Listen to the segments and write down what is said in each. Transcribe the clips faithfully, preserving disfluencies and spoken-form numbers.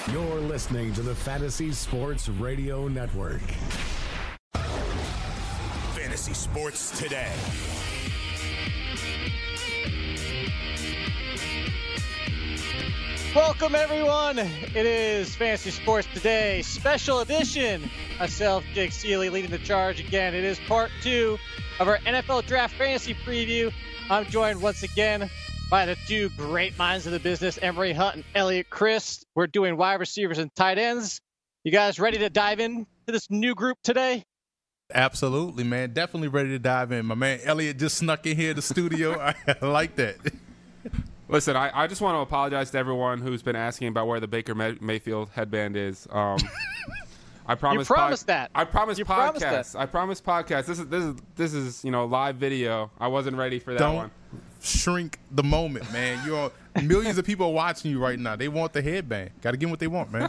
You're listening to the Fantasy Sports Radio Network. Fantasy Sports Today. Welcome, everyone. It is Fantasy Sports Today, special edition. Myself, Jake Seeley, leading the charge again. It is part two of our N F L Draft Fantasy Preview. I'm joined once again by the two great minds of the business, Emory Hunt and Elliot Christ. We're doing wide receivers and tight ends. You guys ready to dive in to this new group today? Absolutely, man. Definitely ready to dive in. My man Elliot just snuck in here to the studio. I like that. Listen, I, I just want to apologize to everyone who's been asking about where the Baker May- Mayfield headband is. Um, I promise. You promised pod- that. I promise you podcast. Promised that. I promise podcast. This is this is this is you know live video. I wasn't ready for that Don't one. Shrink the moment, man. You're millions of people are watching you right now. They want the headband. Got to give them what they want, man.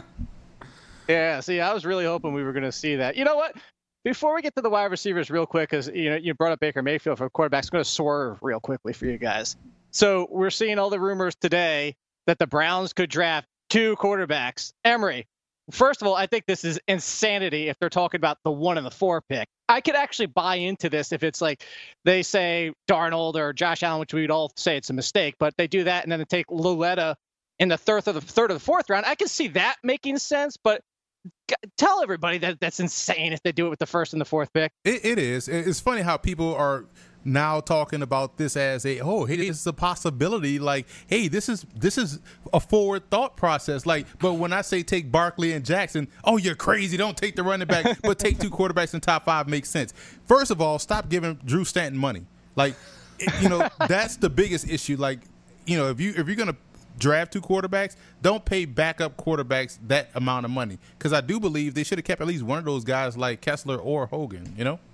Yeah. See, I was really hoping we were going to see that. You know what? Before we get to the wide receivers real quick, because you know you brought up Baker Mayfield for quarterbacks, I'm going to swerve real quickly for you guys. So we're seeing all the rumors today that the Browns could draft two quarterbacks. Emory, first of all, I think this is insanity if they're talking about the one and the four pick. I could actually buy into this if it's like they say Darnold or Josh Allen, which we'd all say it's a mistake, but they do that and then they take Luletta in the third or the third or the fourth round. I can see that making sense, but tell everybody that that's insane if they do it with the first and the fourth pick. It, it is. It's funny how people are now talking about this as a oh, hey, this is a possibility. Like, hey, this is this is a forward thought process. Like, but when I say take Barkley and Jackson, oh, you're crazy. Don't take the running back, but take two quarterbacks in top five makes sense. First of all, stop giving Drew Stanton money. Like, you know, that's the biggest issue. Like, you know, if you if you're gonna draft two quarterbacks, don't pay backup quarterbacks that amount of money. Because I do believe they should have kept at least one of those guys like Kessler or Hogan, you know?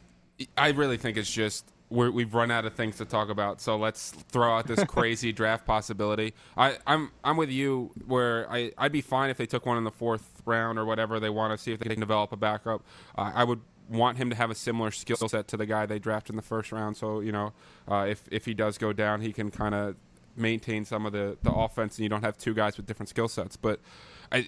I really think it's just we're, we've run out of things to talk about, so let's throw out this crazy draft possibility. I, I'm I'm with you where I, I'd be fine if they took one in the fourth round or whatever they want to see if they can develop a backup. Uh, I would want him to have a similar skill set to the guy they drafted in the first round, so, you know, uh, if, if he does go down, he can kind of maintain some of the, the offense and you don't have two guys with different skill sets. But I,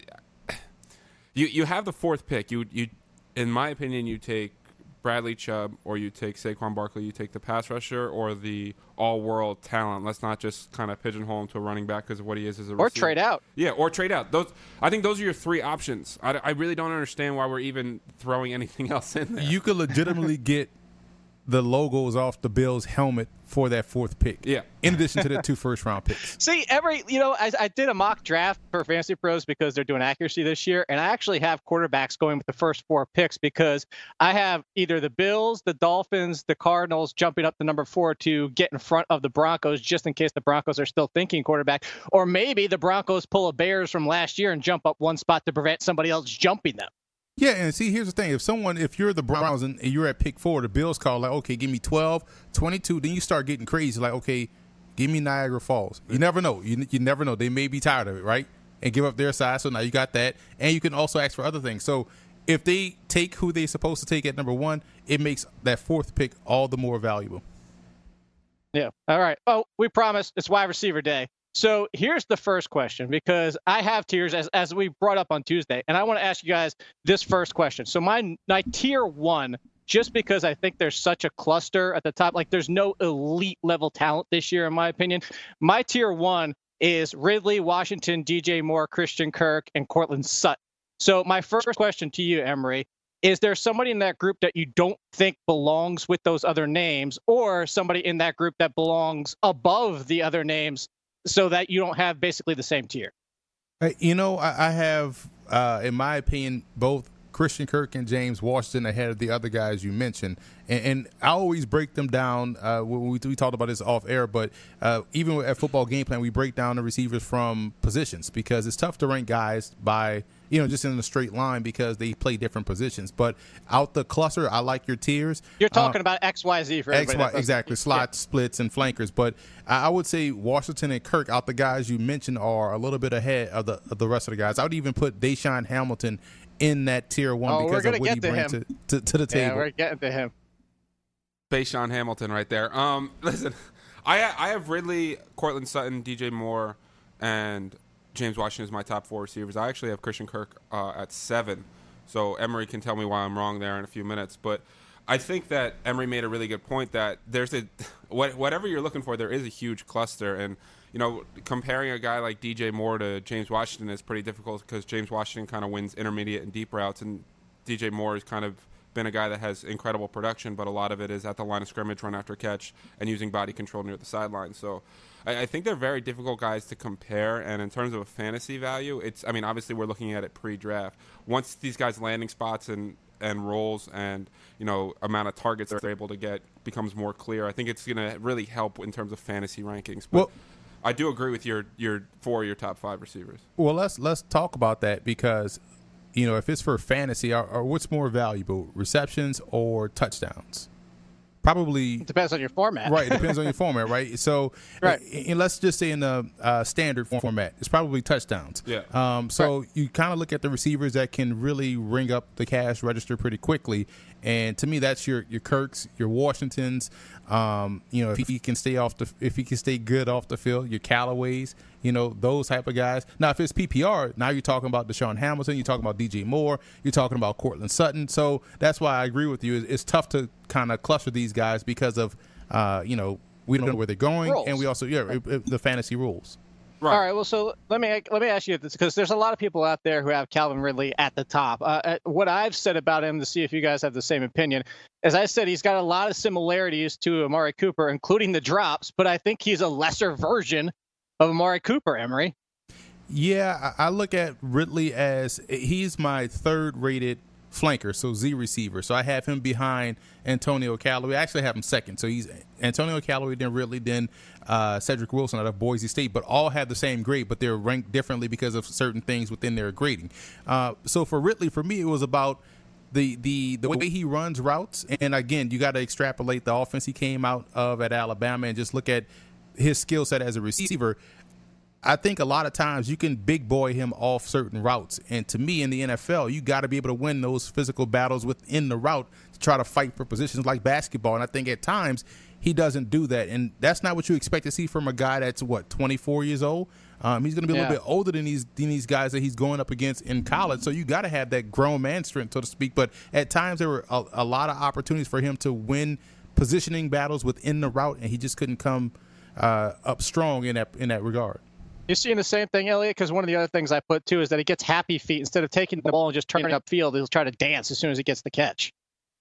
you you have the fourth pick. You you, in my opinion, you take Bradley Chubb or you take Saquon Barkley. You take the pass rusher or the all-world talent. Let's not just kind of pigeonhole him to a running back because of what he is as a receiver. Or trade out. Yeah, or trade out. Those I think those are your three options. I, I really don't understand why we're even throwing anything else in there. You could legitimately get the logos off the Bills' helmet for that fourth pick. Yeah. In addition to the two first-round picks. See, every, you know, I, I did a mock draft for Fantasy Pros because they're doing accuracy this year, and I actually have quarterbacks going with the first four picks because I have either the Bills, the Dolphins, the Cardinals jumping up to number four to get in front of the Broncos just in case the Broncos are still thinking quarterback, or maybe the Broncos pull a Bears from last year and jump up one spot to prevent somebody else jumping them. Yeah, and see, here's the thing. If someone, if you're the Browns and you're at pick four, the Bills call, like, okay, give me twelve, twenty-two, then you start getting crazy. Like, okay, give me Niagara Falls. You never know. You you never know. They may be tired of it, right? And give up their side, so now you got that. And you can also ask for other things. So if they take who they're supposed to take at number one, it makes that fourth pick all the more valuable. Yeah. All right. Oh, we promised it's wide receiver day. So here's the first question, because I have tiers as, as we brought up on Tuesday, and I want to ask you guys this first question. So my, my tier one, just because I think there's such a cluster at the top, like there's no elite level talent this year, in my opinion. My tier one is Ridley, Washington, D J Moore, Christian Kirk, and Cortland Sutton. So my first question to you, Emory, is there somebody in that group that you don't think belongs with those other names, or somebody in that group that belongs above the other names, so that you don't have basically the same tier? You know, I, I have, uh, in my opinion, both Christian Kirk and James Washington ahead of the other guys you mentioned. And, and I always break them down. Uh, when we, we talked about this off air, but uh, even at Football Game Plan, we break down the receivers from positions because it's tough to rank guys by, you know, just in a straight line because they play different positions. But out the cluster, I like your tiers. You're talking uh, about X Y Z for everybody. X, Y, exactly, slot, yeah. splits, and flankers. But I would say Washington and Kirk, out the guys you mentioned, are a little bit ahead of the of the rest of the guys. I would even put Deshaun Hamilton in that tier one oh, because of what he brings to, to, to the table. Yeah, we're getting to him. Deshaun Hamilton right there. Um, listen, I I have Ridley, Cortland Sutton, D J Moore, and James Washington is my top four receivers. I actually have Christian Kirk uh, at seven. So Emery can tell me why I'm wrong there in a few minutes. But I think that Emery made a really good point that there's a whatever you're looking for, there is a huge cluster. And, you know, comparing a guy like D J Moore to James Washington is pretty difficult because James Washington kind of wins intermediate and deep routes, and D J Moore has kind of been a guy that has incredible production, but a lot of it is at the line of scrimmage, run after catch, and using body control near the sideline. So I, I think they're very difficult guys to compare, and in terms of a fantasy value, it's, I mean, obviously we're looking at it pre-draft. Once these guys' landing spots and, and roles and, you know, amount of targets they're able to get becomes more clear, I think it's going to really help in terms of fantasy rankings. But well, I do agree with your, your four of your top five receivers. Well, let's let's talk about that because – you know, if it's for fantasy, or, or what's more valuable, receptions or touchdowns? Probably it depends on your format. Right, it depends on your format, right? So, right. And let's just say in the uh, standard format, it's probably touchdowns. Yeah. Um, so right. you kind of look at the receivers that can really ring up the cash register pretty quickly, and to me, that's your your Kirks, your Washingtons. Um, you know, if he can stay off the, if he can stay good off the field, your Callaways, you know, those type of guys. Now, if it's P P R, now you're talking about Deshaun Hamilton, you're talking about D J Moore, you're talking about Cortland Sutton. So that's why I agree with you. It's, it's tough to kind of cluster these guys because of, uh, you know, we don't know where they're going, rules. And we also, yeah, it, it, the fantasy rules. Right. All right. Well, so let me let me ask you this, because there's a lot of people out there who have Calvin Ridley at the top. Uh, what I've said about him, to see if you guys have the same opinion, as I said, he's got a lot of similarities to Amari Cooper, including the drops. But I think he's a lesser version of Amari Cooper. Emery. Yeah, I look at Ridley as he's my third-rated flanker, so Z receiver. So I have him behind Antonio Callaway. I actually have him second. So he's Antonio Callaway, then Ridley, then uh, Cedric Wilson out of Boise State, but all have the same grade, but they're ranked differently because of certain things within their grading. Uh, so for Ridley, for me, it was about the the the way he runs routes. And again, you got to extrapolate the offense he came out of at Alabama and just look at his skill set as a receiver. I think a lot of times you can big boy him off certain routes. And to me, in the N F L, you got to be able to win those physical battles within the route to try to fight for positions like basketball. And I think at times he doesn't do that. And that's not what you expect to see from a guy that's, what, twenty-four years old? Um, he's going to be a yeah. little bit older than these, than these guys that he's going up against in college. So you got to have that grown man strength, so to speak. But at times there were a, a lot of opportunities for him to win positioning battles within the route, and he just couldn't come uh, up strong in that in that regard. You're seeing the same thing, Elliot? Because one of the other things I put, too, is that he gets happy feet. Instead of taking the ball and just turning it upfield, he'll try to dance as soon as he gets the catch.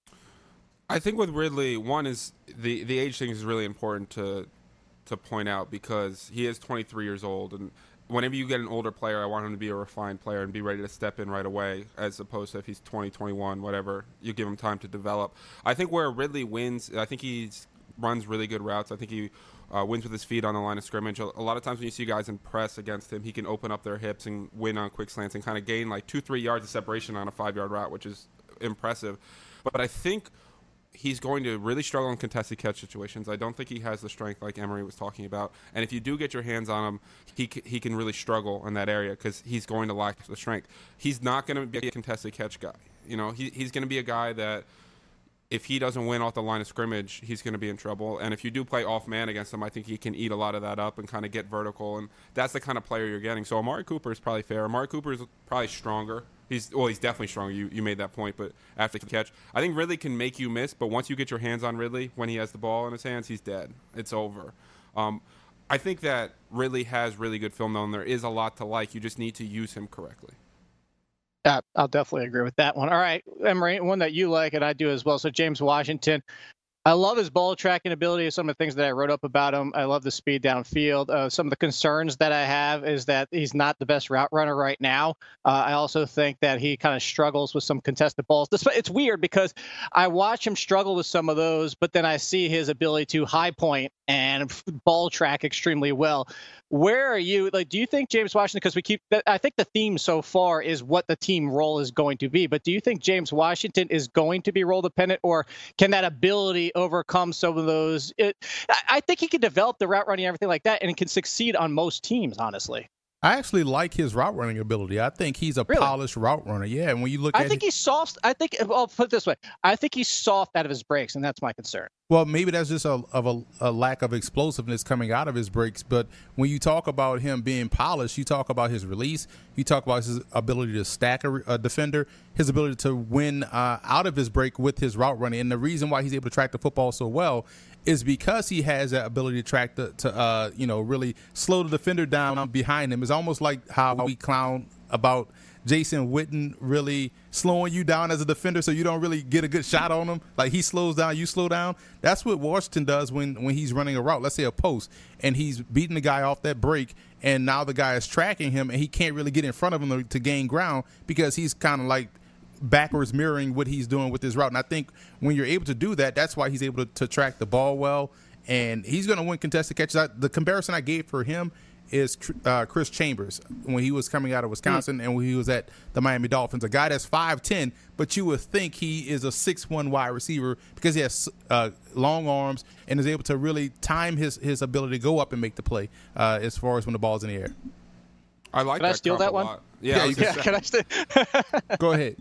I think with Ridley, one is the, the age thing is really important to to point out because he is twenty-three years old. And whenever you get an older player, I want him to be a refined player and be ready to step in right away, as opposed to if he's twenty, twenty-one, whatever, you give him time to develop. I think where Ridley wins, I think he runs really good routes. I think he Uh, wins with his feet on the line of scrimmage. A, a lot of times when you see guys in press against him, he can open up their hips and win on quick slants and kind of gain like two, three yards of separation on a five-yard route, which is impressive. But, but I think he's going to really struggle in contested catch situations. I don't think he has the strength like Emery was talking about. And if you do get your hands on him, he c- he can really struggle in that area because he's going to lack the strength. He's not going to be a contested catch guy. You know, he, he's going to be a guy that if he doesn't win off the line of scrimmage, he's going to be in trouble. And if you do play off man against him, I think he can eat a lot of that up and kind of get vertical. And that's the kind of player you're getting. So Amari Cooper is probably fair. Amari Cooper is probably stronger. He's well, he's definitely stronger. You you made that point, but after the catch, I think Ridley can make you miss. But once you get your hands on Ridley, when he has the ball in his hands, he's dead. It's over. Um, I think that Ridley has really good film, though, and there is a lot to like. You just need to use him correctly. Yeah, I'll definitely agree with that one. All right, Emery, one that you like and I do as well. So James Washington, I love his ball tracking ability. Some of the things that I wrote up about him. I love the speed downfield. Uh, some of the concerns that I have is that he's not the best route runner right now. Uh, I also think that he kind of struggles with some contested balls. It's weird because I watch him struggle with some of those, but then I see his ability to high point and ball track extremely well. Where are you? Like, do you think James Washington, because we keep, I think the theme so far is what the team role is going to be, but do you think James Washington is going to be role dependent, or can that ability overcome some of those? It, I think he can develop the route running and everything like that, and he can succeed on most teams, honestly. I actually like his route running ability. I think he's a Really? polished route runner. Yeah, and when you look I at think it, he's soft. I think I'll put it this way. I think he's soft out of his breaks, and that's my concern. well, maybe that's just a, of a, a lack of explosiveness coming out of his breaks. But when you talk about him being polished, you talk about his release. You talk about his ability to stack a, a defender, his ability to win uh, out of his break with his route running. And the reason why he's able to track the football so well is because he has that ability to track the, to uh, you know, really slow the defender down behind him. It's almost like how we clown about Jason Witten really slowing you down as a defender so you don't really get a good shot on him. Like he slows down, you slow down. That's what Washington does when, when he's running a route, let's say a post, and he's beating the guy off that break, and now the guy is tracking him, and he can't really get in front of him to, to gain ground because he's kind of like backwards mirroring what he's doing with his route. And I think when you're able to do that, that's why he's able to, to track the ball well, and he's going to win contested catches. I, the comparison I gave for him is uh, Chris Chambers when he was coming out of Wisconsin mm. and when he was at the Miami Dolphins, a guy that's five ten, but you would think he is a six one wide receiver because he has uh, long arms and is able to really time his, his ability to go up and make the play uh, as far as when the ball's in the air. I like Can that I steal that one? Lot. Yeah, Yeah, I you was can- gonna Yeah, say- can I still? Go ahead.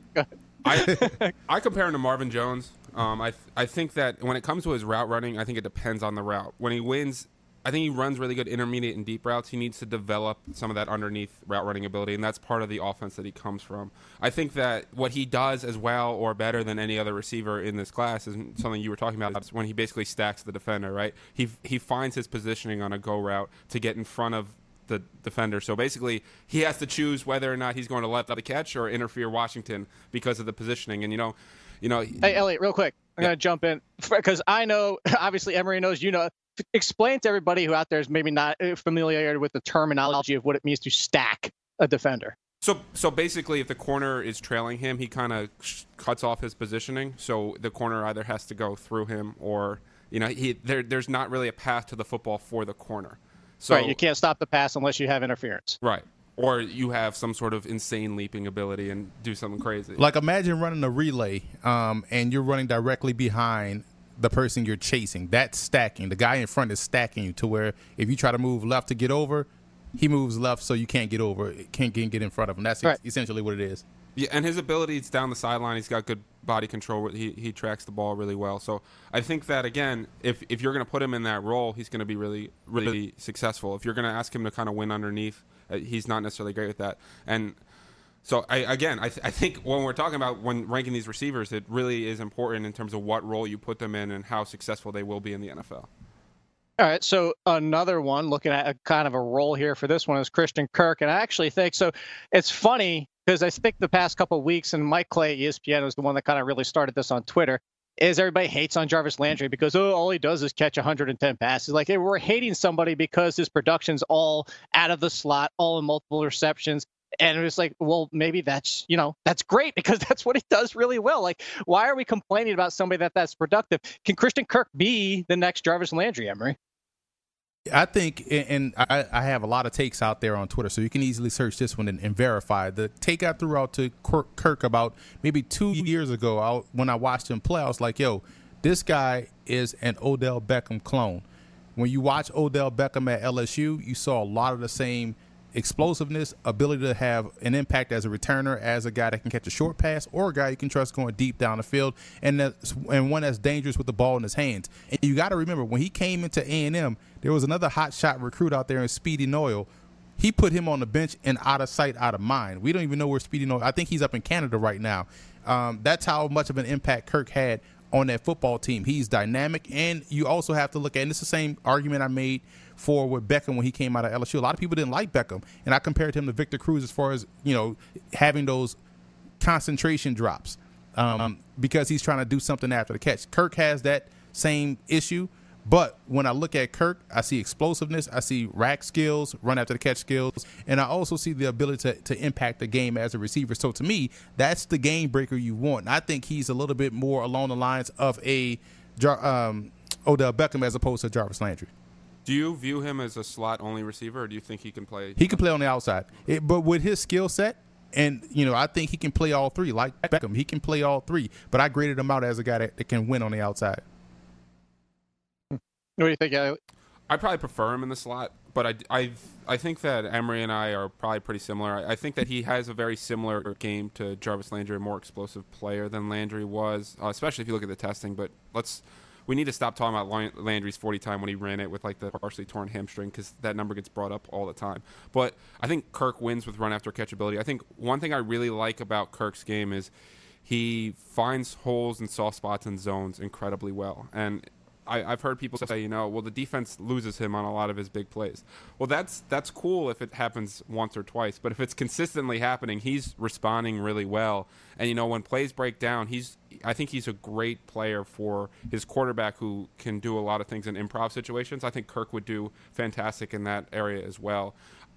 I I compare him to Marvin Jones. Um, I I think that when it comes to his route running, I think it depends on the route. When he wins, I think he runs really good intermediate and deep routes. He needs to develop some of that underneath route running ability, and that's part of the offense that he comes from. I think that what he does as well or better than any other receiver in this class is something you were talking about. It's when he basically stacks the defender, right? He he finds his positioning on a go route to get in front of the defender. So basically, he has to choose whether or not he's going to let the catch or interfere Washington because of the positioning. And you know, you know. Hey, Elliot, real quick, I'm Yeah. gonna jump in because I know, obviously, Emery knows. You know, explain to everybody who out there is maybe not familiar with the terminology of what it means to stack a defender. So, so basically, if the corner is trailing him, he kind of sh- cuts off his positioning. So the corner either has to go through him, or you know, he there. There's not really a path to the football for the corner. So, Right, you can't stop the pass unless you have interference. Right, or you have some sort of insane leaping ability and do something crazy. Like imagine running a relay um, and you're running directly behind the person you're chasing. That's stacking. The guy in front is stacking you to where if you try to move left to get over, he moves left so you can't get over, can't get, get in front of him. That's Right. essentially what it is. Yeah, and his ability is down the sideline. He's got good body control. He he tracks the ball really well. So I think that again, if if you're going to put him in that role, he's going to be really really successful. If you're going to ask him to kind of win underneath, uh, he's not necessarily great with that. And so I again, I th- I think when we're talking about when ranking these receivers, it really is important in terms of what role you put them in and how successful they will be in the N F L. All right, so another one, looking at a kind of a role here for this one is Christian Kirk, and I actually think so. It's funny because I think the past couple of weeks, and Mike Clay, E S P N, was the one that kind of really started this on Twitter, is everybody hates on Jarvis Landry because, oh, all he does is catch one hundred ten passes. Like, hey, we're hating somebody because his production's all out of the slot, all in multiple receptions. And it was like, well, maybe that's, you know, that's great because that's what he does really well. Like, why are we complaining about somebody that that's productive? Can Christian Kirk be the next Jarvis Landry, Emery? I think, and I, I have a lot of takes out there on Twitter, so you can easily search this one and, and verify. The take I threw out to Kirk about maybe two years ago, I, when I watched him play, I was like, yo, this guy is an Odell Beckham clone. When you watch Odell Beckham at L S U, you saw a lot of the same explosiveness, ability to have an impact as a returner, as a guy that can catch a short pass, or a guy you can trust going deep down the field, and that's, and one that's dangerous with the ball in his hands. And you got to remember, when he came into A and M, there was another hot shot recruit out there in Speedy Noyle. He put him on the bench and out of sight, out of mind. We don't even know where Speedy Noyle. I think he's up in Canada right now. Um, that's how much of an impact Kirk had on that football team. He's dynamic, and you also have to look at, and it's the same argument I made for with Beckham when he came out of L S U. A lot of people didn't like Beckham, and I compared him to Victor Cruz as far as, you know, having those concentration drops um, because he's trying to do something after the catch. Kirk has that same issue, but when I look at Kirk, I see explosiveness, I see rack skills, run after the catch skills, and I also see the ability to, to impact the game as a receiver. So to me, that's the game breaker you want. And I think he's a little bit more along the lines of a um, Odell Beckham as opposed to Jarvis Landry. Do you view him as a slot-only receiver, or do you think he can play? He can play on the outside, it, but with his skill set, and you know, I think he can play all three. Like Beckham, he can play all three. But I graded him out as a guy that, that can win on the outside. What do you think, Elliot? I probably prefer him in the slot, but I, I, I think that Emery and I are probably pretty similar. I, I think that he has a very similar game to Jarvis Landry, a more explosive player than Landry was, uh, especially if you look at the testing. But let's we need to stop talking about Landry's forty time when he ran it with like the partially torn hamstring, because that number gets brought up all the time. But I think Kirk wins with run after catch ability. I think one thing I really like about Kirk's game is he finds holes and soft spots and zones incredibly well. And I, I've heard people say, you know, well, the defense loses him on a lot of his big plays. Well, that's that's cool if it happens once or twice, but if it's consistently happening, he's responding really well. And, you know, when plays break down, he's I think he's a great player for his quarterback who can do a lot of things in improv situations. I think Kirk would do fantastic in that area as well.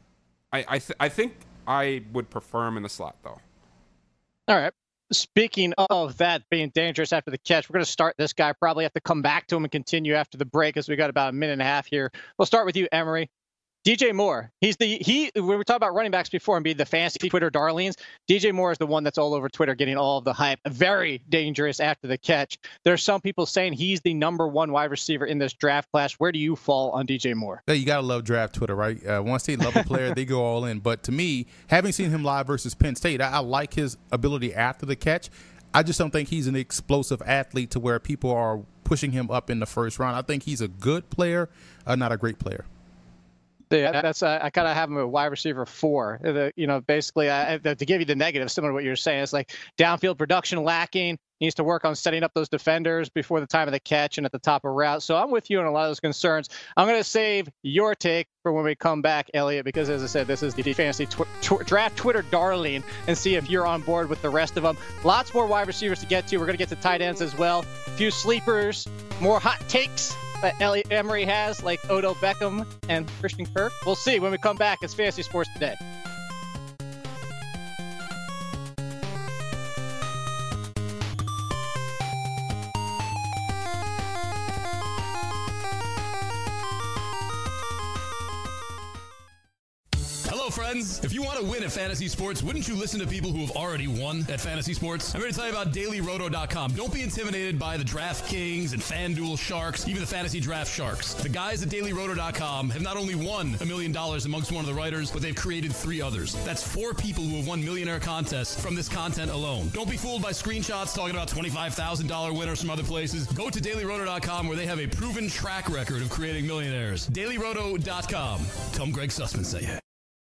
I I, th- I think I would prefer him in the slot, though. All right. Speaking of that being dangerous after the catch, we're going to start this guy. Probably have to come back to him and continue after the break, as we got about a minute and a half here. We'll start with you, Emery. D J Moore. He's the he. When we talked about running backs before and being the fancy Twitter darlings, D J Moore is the one that's all over Twitter, getting all of the hype. Very dangerous after the catch. There's some people saying he's the number one wide receiver in this draft class. Where do you fall on D J Moore? Hey, you gotta love draft Twitter, right? Uh, once they love a player, they go all in. But to me, having seen him live versus Penn State, I, I like his ability after the catch. I just don't think he's an explosive athlete to where people are pushing him up in the first round. I think he's a good player, uh, not a great player. Yeah, that's uh, I kind of have him a wide receiver four. The, you know, basically, uh, to give you the negative, similar to what you're saying, it's like downfield production lacking. He needs to work on setting up those defenders before the time of the catch and at the top of route. So I'm with you on a lot of those concerns. I'm going to save your take for when we come back, Elliot, because as I said, this is the fantasy tw- tw- draft Twitter darling, and see if you're on board with the rest of them. Lots more wide receivers to get to. We're going to get to tight ends as well. A few sleepers, more hot takes that Elliot Emery has, like Odell Beckham and Christian Kirk. We'll see when we come back. It's Fantasy Sports Today. Hello, friends. If you want to win at Fantasy Sports, wouldn't you listen to people who have already won at Fantasy Sports? I'm going to tell you about Daily Roto dot com. Don't be intimidated by the DraftKings and FanDuel Sharks, even the Fantasy Draft Sharks. The guys at Daily Roto dot com have not only won a million dollars amongst one of the writers, but they've created three others. That's four people who have won millionaire contests from this content alone. Don't be fooled by screenshots talking about twenty-five thousand dollars winners from other places. Go to Daily Roto dot com, where they have a proven track record of creating millionaires. Daily Roto dot com. Tell them Greg Sussman sent you.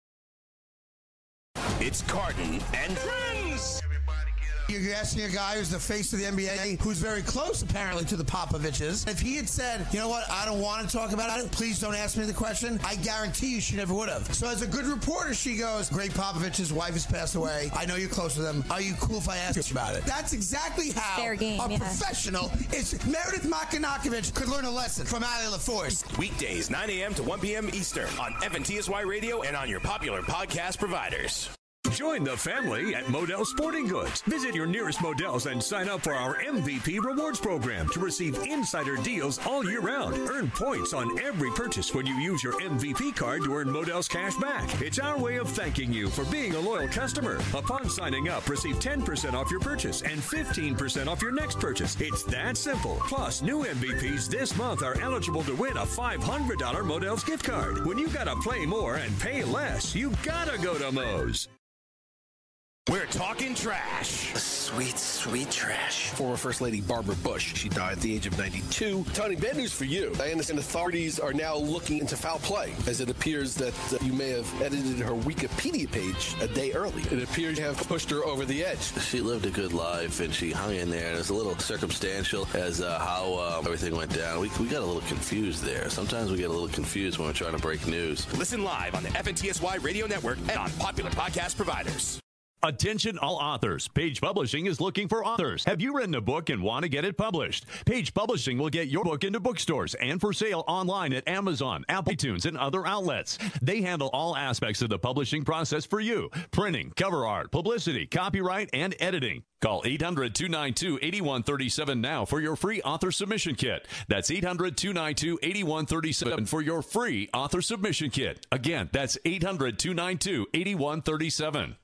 It's Carton and Friends. You're asking a guy who's the face of the N B A, who's very close, apparently, to the Popoviches. If he had said, you know what, I don't want to talk about it, please don't ask me the question, I guarantee you she never would have. So as a good reporter, she goes, Greg Popovich's wife has passed away. I know you're close with him. Are you cool if I ask you about it? That's exactly how Fair game, a yeah. professional is. Meredith Makanakovich could learn a lesson from Ali LaForce. Weekdays, nine a.m. to one p.m. Eastern on Evan T S Y Radio and on your popular podcast providers. Join the family at Modell Sporting Goods. Visit your nearest Modell's and sign up for our M V P Rewards program to receive insider deals all year round. Earn points on every purchase when you use your M V P card to earn Modell's cash back. It's our way of thanking you for being a loyal customer. Upon signing up, receive ten percent off your purchase and fifteen percent off your next purchase. It's that simple. Plus, new M V Ps this month are eligible to win a five hundred dollars Modell's gift card. When you gotta play more and pay less, you gotta go to Moe's. We're talking trash. Sweet, sweet trash. Former First Lady Barbara Bush. She died at the age of ninety-two. Tony, bad news for you. I understand authorities are now looking into foul play, as it appears that uh, you may have edited her Wikipedia page a day early. It appears you have pushed her over the edge. She lived a good life, and she hung in there. And it was a little circumstantial as uh, how uh, everything went down. We, we got a little confused there. Sometimes we get a little confused when we're trying to break news. Listen live on the F N T S Y Radio Network and on popular podcast providers. Attention all authors. Page Publishing is looking for authors. Have you written a book and want to get it published? Page Publishing will get your book into bookstores and for sale online at Amazon, Apple iTunes, and other outlets. They handle all aspects of the publishing process for you. Printing, cover art, publicity, copyright, and editing. Call eight hundred, two nine two, eight one three seven now for your free author submission kit. That's eight hundred, two nine two, eight one three seven for your free author submission kit. Again, that's eight hundred, two nine two, eight one three seven.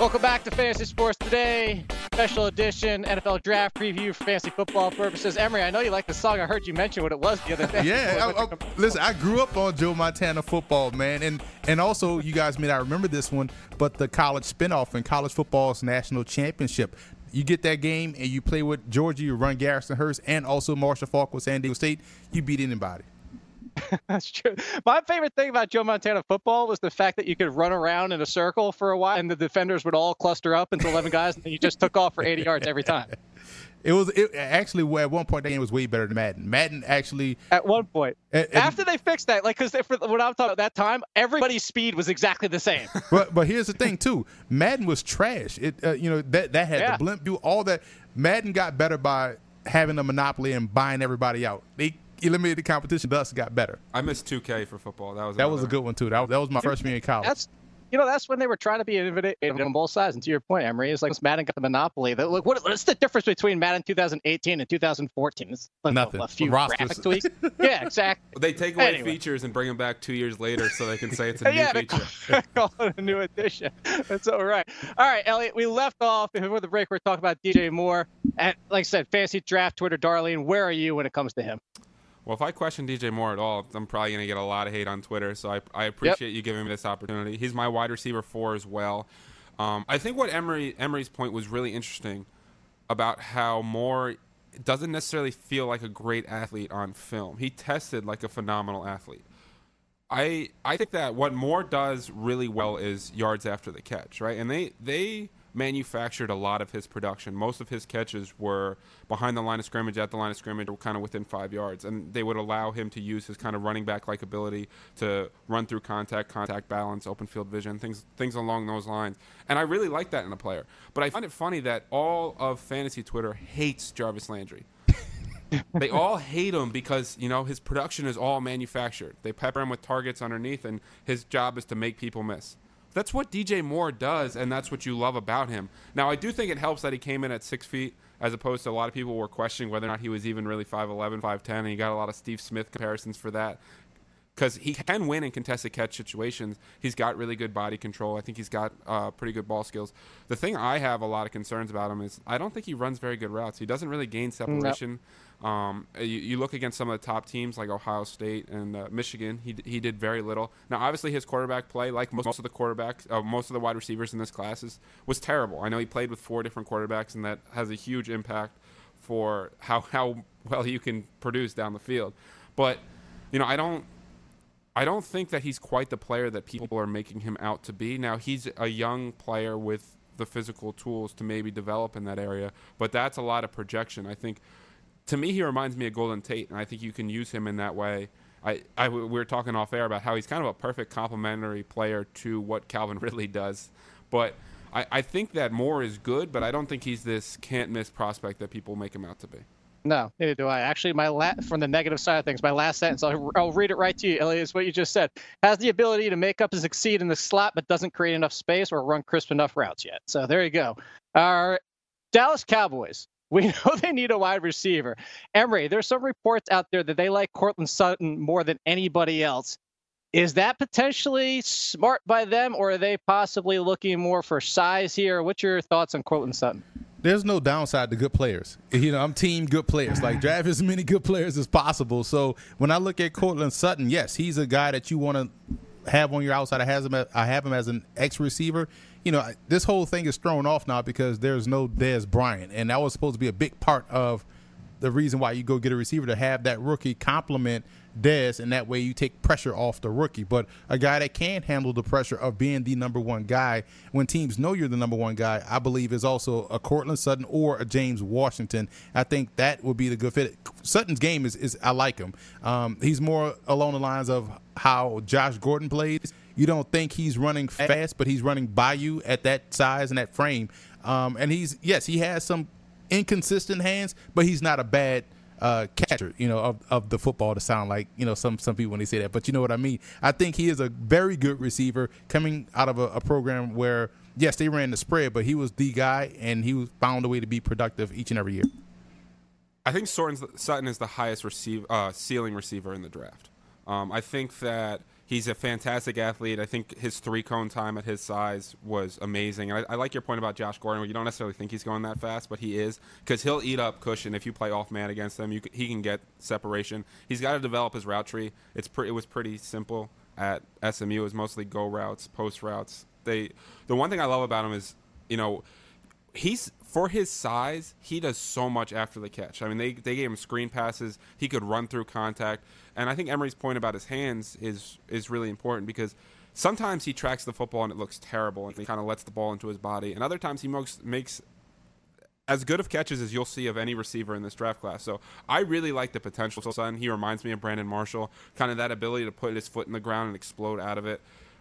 Welcome back to Fantasy Sports Today, special edition N F L Draft Preview for fantasy football purposes. Emery, I know you like the song. I heard you mention what it was the other day. Yeah, I, I, listen, I grew up on Joe Montana football, man, and and also you guys may not remember this one, but the college spinoff in college football's national championship. You get that game and you play with Georgia, you run Garrison Hurst, and also Marshall Faulk with San Diego State. You beat anybody. That's true. My favorite thing about Joe Montana football was the fact that you could run around in a circle for a while, and the defenders would all cluster up into eleven guys, and then you just took off for eighty yards every time. It was it, actually at one point the game was way better than Madden. Madden actually at one point at, at, after they fixed that, like because when I'm talking about that time, everybody's speed was exactly the same. But but here's the thing too, Madden was trash. It uh, you know that that had yeah. the blimp do all that. Madden got better by having a monopoly and buying everybody out. They eliminated the competition, thus got better. I missed two K for football. That was that was a good one too. That was, that was my freshman year in college. That's you know that's when they were trying to be innovative on both sides. And to your point, Emery, it's like Madden got the monopoly. That look, what, what's the difference between Madden twenty eighteen and twenty fourteen? It's like nothing. A, a few Rosters. graphic tweaks. Yeah, exactly. They take away anyway. features and bring them back two years later so they can say it's a new yeah, feature. Call it a new edition. That's all right. All right, Elliot, we left off before the break. We're talking about D J Moore. And like I said, fantasy draft Twitter darling. Where are you when it comes to him? Well, if I question D J Moore at all, I'm probably going to get a lot of hate on Twitter, so I, I appreciate yep. you giving me this opportunity. He's my wide receiver four as well. Um, I think what Emery Emery's point was really interesting about how Moore doesn't necessarily feel like a great athlete on film. He tested like a phenomenal athlete. I I think that what Moore does really well is yards after the catch, right? And they they manufactured a lot of his production. Most of his catches were behind the line of scrimmage, at the line of scrimmage, or kind of within five yards. And they would allow him to use his kind of running back-like ability to run through contact, contact balance, open field vision, things things along those lines. And I really like that in a player. But I find it funny that all of fantasy Twitter hates Jarvis Landry. They all hate him because, you know, his production is all manufactured. They pepper him with targets underneath, and his job is to make people miss. That's what D J Moore does, and that's what you love about him. Now, I do think it helps that he came in at six feet, as opposed to a lot of people were questioning whether or not he was even really five eleven, five ten, and he got a lot of Steve Smith comparisons for that. Because he can win in contested catch situations. He's got really good body control. I think he's got uh, pretty good ball skills. The thing I have a lot of concerns about him is I don't think he runs very good routes. He doesn't really gain separation. No. Um, you, you look against some of the top teams like Ohio State and uh, Michigan. He he did very little. Now, obviously, his quarterback play, like most of the quarterbacks, uh, most of the wide receivers in this class, is, was terrible. I know he played with four different quarterbacks, and that has a huge impact for how how well you can produce down the field. But you know, I don't. I don't think that he's quite the player that people are making him out to be. Now, he's a young player with the physical tools to maybe develop in that area, but that's a lot of projection. I think, to me, he reminds me of Golden Tate, and I think you can use him in that way. I, I, we were talking off air about how he's kind of a perfect complementary player to what Calvin Ridley does, but I, I think that Moore is good, but I don't think he's this can't-miss prospect that people make him out to be. No, neither do I. Actually, my la- from the negative side of things, my last sentence, I'll, I'll read it right to you, Elliot, is what you just said. Has the ability to make up and succeed in the slot, but doesn't create enough space or run crisp enough routes yet. So there you go. Our Dallas Cowboys, we know they need a wide receiver. Emery, there's some reports out there that they like Courtland Sutton more than anybody else. Is that potentially smart by them, or are they possibly looking more for size here? What's your thoughts on Courtland Sutton? There's no downside to good players. You know, I'm team good players. Like, draft as many good players as possible. So when I look at Courtland Sutton, yes, he's a guy that you want to have on your outside. I have him. I have him as an X receiver. You know, this whole thing is thrown off now because there's no Dez Bryant, and that was supposed to be a big part of the reason why you go get a receiver, to have that rookie complement Dez, and that way you take pressure off the rookie. But a guy that can handle the pressure of being the number one guy when teams know you're the number one guy, I believe is also a Courtland Sutton or a James Washington. I think that would be the good fit. Sutton's game is, is I like him. Um, he's more along the lines of how Josh Gordon plays. You don't think he's running fast, but he's running by you at that size and that frame. Um, and he's, yes, he has some inconsistent hands, but he's not a bad uh, catcher, you know, of, of the football, to sound like, you know, some, some people when they say that, but you know what I mean? I think he is a very good receiver coming out of a, a program where, yes, they ran the spread, but he was the guy, and he found a way to be productive each and every year. I think Sutton is the highest receive, uh, ceiling receiver in the draft. Um, I think that He's a fantastic athlete. I think his three-cone time at his size was amazing. And I, I like your point about Josh Gordon, where you don't necessarily think he's going that fast, but he is, because he'll eat up cushion if you play off-man against him. You, he can get separation. He's got to develop his route tree. It's pre- It was pretty simple at S M U. It was mostly go routes, post routes. They, the one thing I love about him is, you know, he's for his size, he does so much after the catch. I mean, they they gave him screen passes. He could run through contact. And I think Emery's point about his hands is is really important, because sometimes he tracks the football and it looks terrible and he kind of lets the ball into his body. And other times he makes, makes as good of catches as you'll see of any receiver in this draft class. So I really like the potential of Sutton. He reminds me of Brandon Marshall, kind of that ability to put his foot in the ground and explode out of it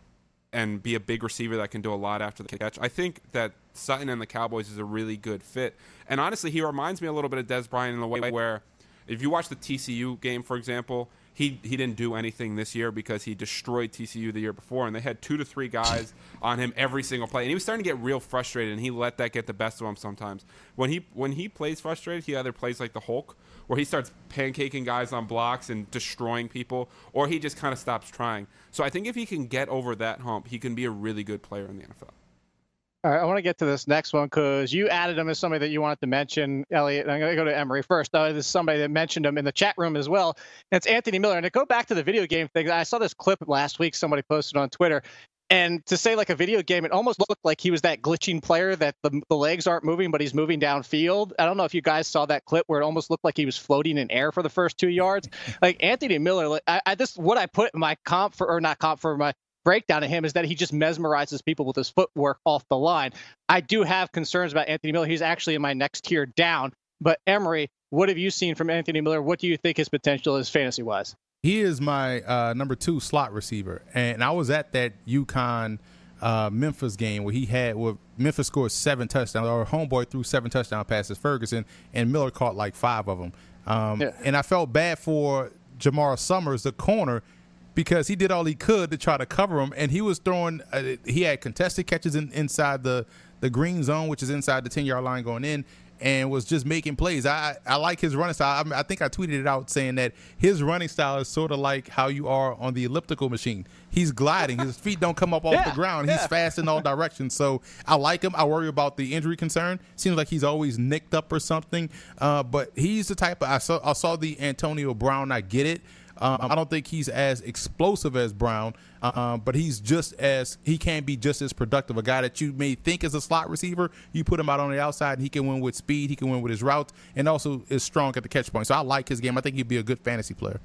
and be a big receiver that can do a lot after the catch. I think that Sutton and the Cowboys is a really good fit. And honestly, he reminds me a little bit of Dez Bryant in the way where if you watch the T C U game, for example, he he didn't do anything this year because he destroyed T C U the year before, and they had two to three guys on him every single play. And he was starting to get real frustrated, and he let that get the best of him sometimes. When he when he plays frustrated, he either plays like the Hulk, where he starts pancaking guys on blocks and destroying people, or he just kind of stops trying. So I think if he can get over that hump, he can be a really good player in the N F L. All right, I want to get to this next one because you added him as somebody that you wanted to mention, Elliot. I'm going to go to Emory first. Uh, this is somebody that mentioned him in the chat room as well. And it's Anthony Miller. And to go back to the video game thing, I saw this clip last week somebody posted on Twitter. And to say like a video game, it almost looked like he was that glitching player that the, the legs aren't moving, but he's moving downfield. I don't know if you guys saw that clip where it almost looked like he was floating in air for the first two yards. Like Anthony Miller, like, I, I just what I put in my comp for, or not comp for my breakdown of him is that he just mesmerizes people with his footwork off the line. I do have concerns about Anthony Miller. He's actually in my next tier down. But Emory, what have you seen from Anthony Miller? What do you think his potential is fantasy-wise? He is my uh, number two slot receiver. And I was at that UConn uh, Memphis game where he had where Memphis scored seven touchdowns, or homeboy threw seven touchdown passes, Ferguson, and Miller caught like five of them. Um, yeah. And I felt bad for Jamar Summers, the corner, because he did all he could to try to cover him, and he was throwing uh, – he had contested catches in, inside the, the green zone, which is inside the ten-yard line going in, and was just making plays. I I like his running style. I, mean, I think I tweeted it out saying that his running style is sort of like how you are on the elliptical machine. He's gliding. His feet don't come up off yeah, the ground. He's yeah. fast in all directions. So I like him. I worry about the injury concern. Seems like he's always nicked up or something. Uh, but he's the type of – I saw I saw the Antonio Brown. I get it. Um, I don't think he's as explosive as Brown, uh, um, but he's just as he can be just as productive. A guy that you may think is a slot receiver, you put him out on the outside, and he can win with speed, he can win with his routes, and also is strong at the catch point. So I like his game. I think he'd be a good fantasy player.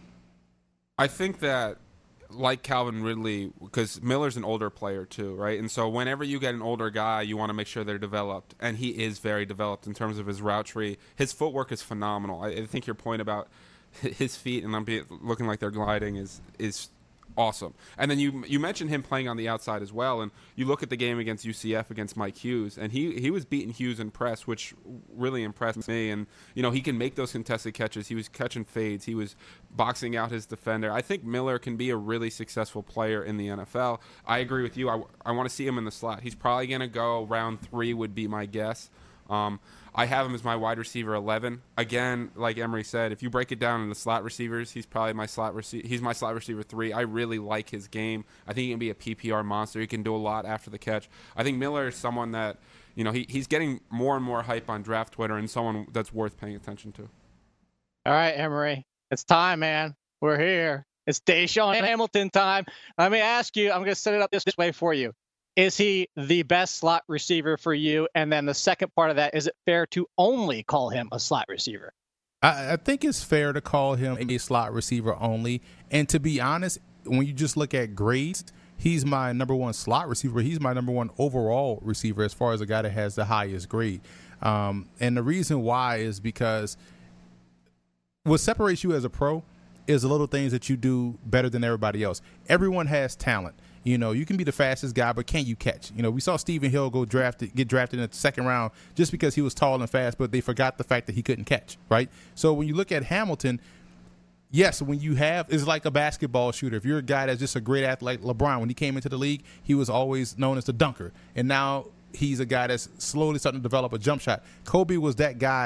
I think that, like Calvin Ridley, because Miller's an older player too, right? And so whenever you get an older guy, you want to make sure they're developed, and he is very developed in terms of his route tree. His footwork is phenomenal. I, I think your point about his feet and them be, looking like they're gliding is is awesome. And then you you mentioned him playing on the outside as well, and you look at the game against U C F against Mike Hughes, and he he was beating Hughes in press, which really impressed me. And you know, he can make those contested catches. He was catching fades. He was boxing out his defender. I think Miller can be a really successful player in the N F L. I agree with you. I, I want to see him in the slot. He's probably going to go round three would be my guess. Um, I have him as my wide receiver eleven. Again, like Emory said, if you break it down into slot receivers, he's probably my slot receiver. He's my slot receiver three. I really like his game. I think he can be a P P R monster. He can do a lot after the catch. I think Miller is someone that, you know, he, he's getting more and more hype on draft Twitter, and someone that's worth paying attention to. All right, Emory, it's time, man. We're here. It's DaeSean Hamilton time. Let me ask you. I'm going to set it up this, this way for you. Is he the best slot receiver for you? And then the second part of that, is it fair to only call him a slot receiver? I, I think it's fair to call him a slot receiver only. And to be honest, when you just look at grades, he's my number one slot receiver. He's my number one overall receiver as far as a guy that has the highest grade. Um, and the reason why is because what separates you as a pro is the little things that you do better than everybody else. Everyone has talent. You know, you can be the fastest guy, but can you catch? You know, we saw Stephen Hill go drafted, get drafted in the second round just because he was tall and fast, but they forgot the fact that he couldn't catch, right? So when you look at Hamilton, yes, when you have, it's like a basketball shooter. If you're a guy that's just a great athlete, like LeBron, when he came into the league, he was always known as the dunker. And now he's a guy that's slowly starting to develop a jump shot. Kobe was that guy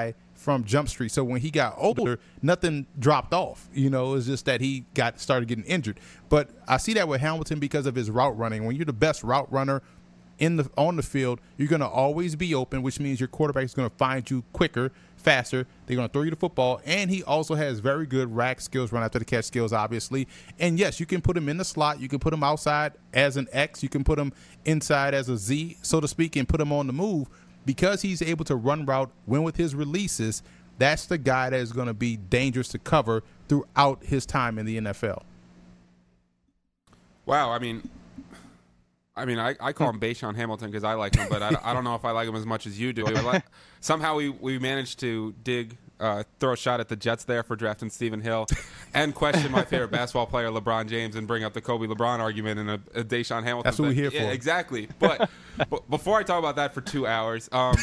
from Jump Street. So when he got older, nothing dropped off. You know, it's just that he got started getting injured. But I see that with Hamilton because of his route running. When you're the best route runner in the on the field, you're going to always be open, which means your quarterback is going to find you quicker, faster. They're going to throw you the football, and he also has very good rack skills, run after the catch skills, obviously. And yes, you can put him in the slot, you can put him outside as an X, you can put him inside as a Z, so to speak, and put him on the move. Because he's able to run route, win with his releases, that's the guy that is going to be dangerous to cover throughout his time in the N F L. Wow, I mean, I mean, I, I call him Bayshawn Hamilton because I like him, but I, I don't know if I like him as much as you do. Like, somehow we, we managed to dig, uh, throw a shot at the Jets there for drafting Stephen Hill, and question my favorite basketball player, LeBron James, and bring up the Kobe LeBron argument in a, a Bayshawn Hamilton. That's what thing. we're here yeah, for. Exactly. But, but before I talk about that for two hours, um,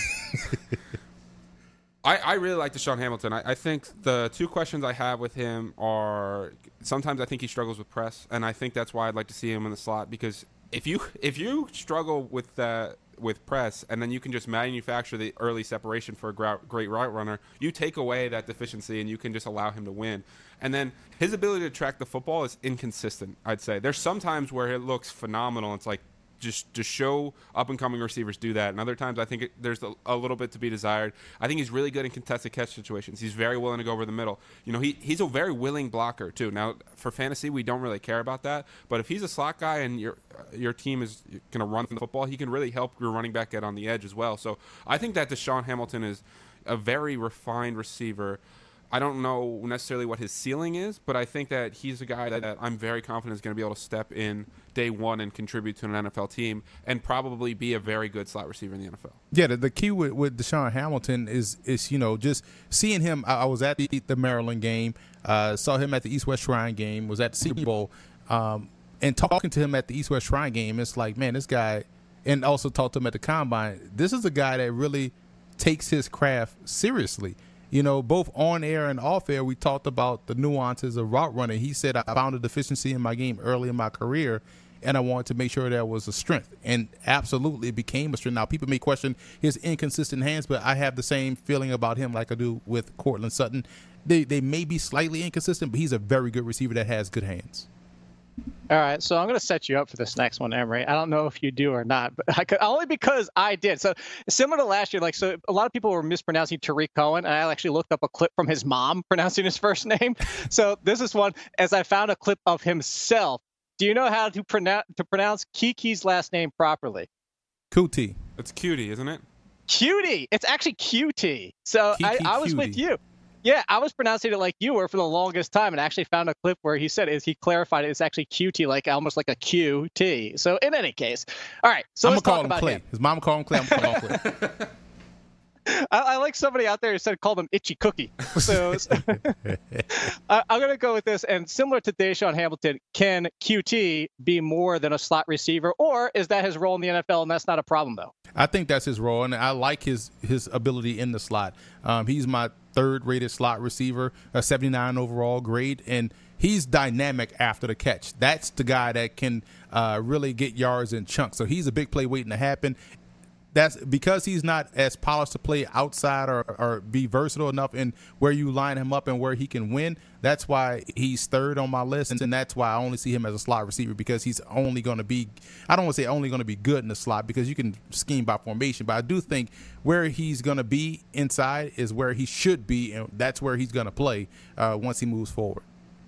I, I really like Deshaun Hamilton. I, I think the two questions I have with him are sometimes I think he struggles with press, and I think that's why I'd like to see him in the slot because if you if you struggle with uh, with press and then you can just manufacture the early separation for a great route runner, you take away that deficiency and you can just allow him to win. And then his ability to track the football is inconsistent, I'd say. There's some times where it looks phenomenal. It's like just to show up-and-coming receivers do that. And other times I think it, there's a, a little bit to be desired. I think he's really good in contested catch situations. He's very willing to go over the middle. You know, he he's a very willing blocker, too. Now, for fantasy, we don't really care about that. But if he's a slot guy and your your team is going to run the football, he can really help your running back get on the edge as well. So I think that Deshaun Hamilton is a very refined receiver. I don't know necessarily what his ceiling is, but I think that he's a guy that, that I'm very confident is going to be able to step in day one and contribute to an N F L team and probably be a very good slot receiver in the N F L. Yeah, the, the key with, with Deshaun Hamilton is, is, you know, just seeing him. I, I was at the, the Maryland game, uh, saw him at the East-West Shrine game, was at the Super Bowl, um, and talking to him at the East-West Shrine game, it's like, man, this guy, and also talked to him at the Combine, this is a guy that really takes his craft seriously. You know, both on air and off air, we talked about the nuances of route running. He said, I found a deficiency in my game early in my career, and I wanted to make sure that was a strength. And absolutely, it became a strength. Now, people may question his inconsistent hands, but I have the same feeling about him like I do with Courtland Sutton. They, they may be slightly inconsistent, but he's a very good receiver that has good hands. All right, so I'm going to set you up for this next one, Emery. I don't know if you do or not, but I could, only because I did. So similar to last year, like so, a lot of people were mispronouncing Tariq Cohen, and I actually looked up a clip from his mom pronouncing his first name. So this is one, as I found a clip of himself. Do you know how to pronounce to pronounce Kiki's last name properly? Cutie. It's Cutie, isn't it? Cutie. It's actually Q T. So I, Kiki I was Cutie. with you. Yeah, I was pronouncing it like you were for the longest time, and I actually found a clip where he said is he clarified it. It's actually Q T, like almost like a Q T. So in any case, all right. So I'm let's gonna talk call him about Clay. him. His mom called him Clay. I'm gonna call him Clay. I, I like somebody out there who said called him Itchy Cookie. So, so I, I'm going to go with this. And similar to Deshaun Hamilton, can Q T be more than a slot receiver, or is that his role in the N F L and that's not a problem though? I think that's his role, and I like his his ability in the slot. Um, he's my third-rated slot receiver, a seventy-nine overall grade, and he's dynamic after the catch. That's the guy that can uh, really get yards in chunks. So he's a big play waiting to happen. That's because he's not as polished to play outside or, or be versatile enough in where you line him up and where he can win. That's why he's third on my list, and that's why I only see him as a slot receiver, because he's only going to be – I don't want to say only going to be good in the slot, because you can scheme by formation, but I do think where he's going to be inside is where he should be, and that's where he's going to play uh, once he moves forward.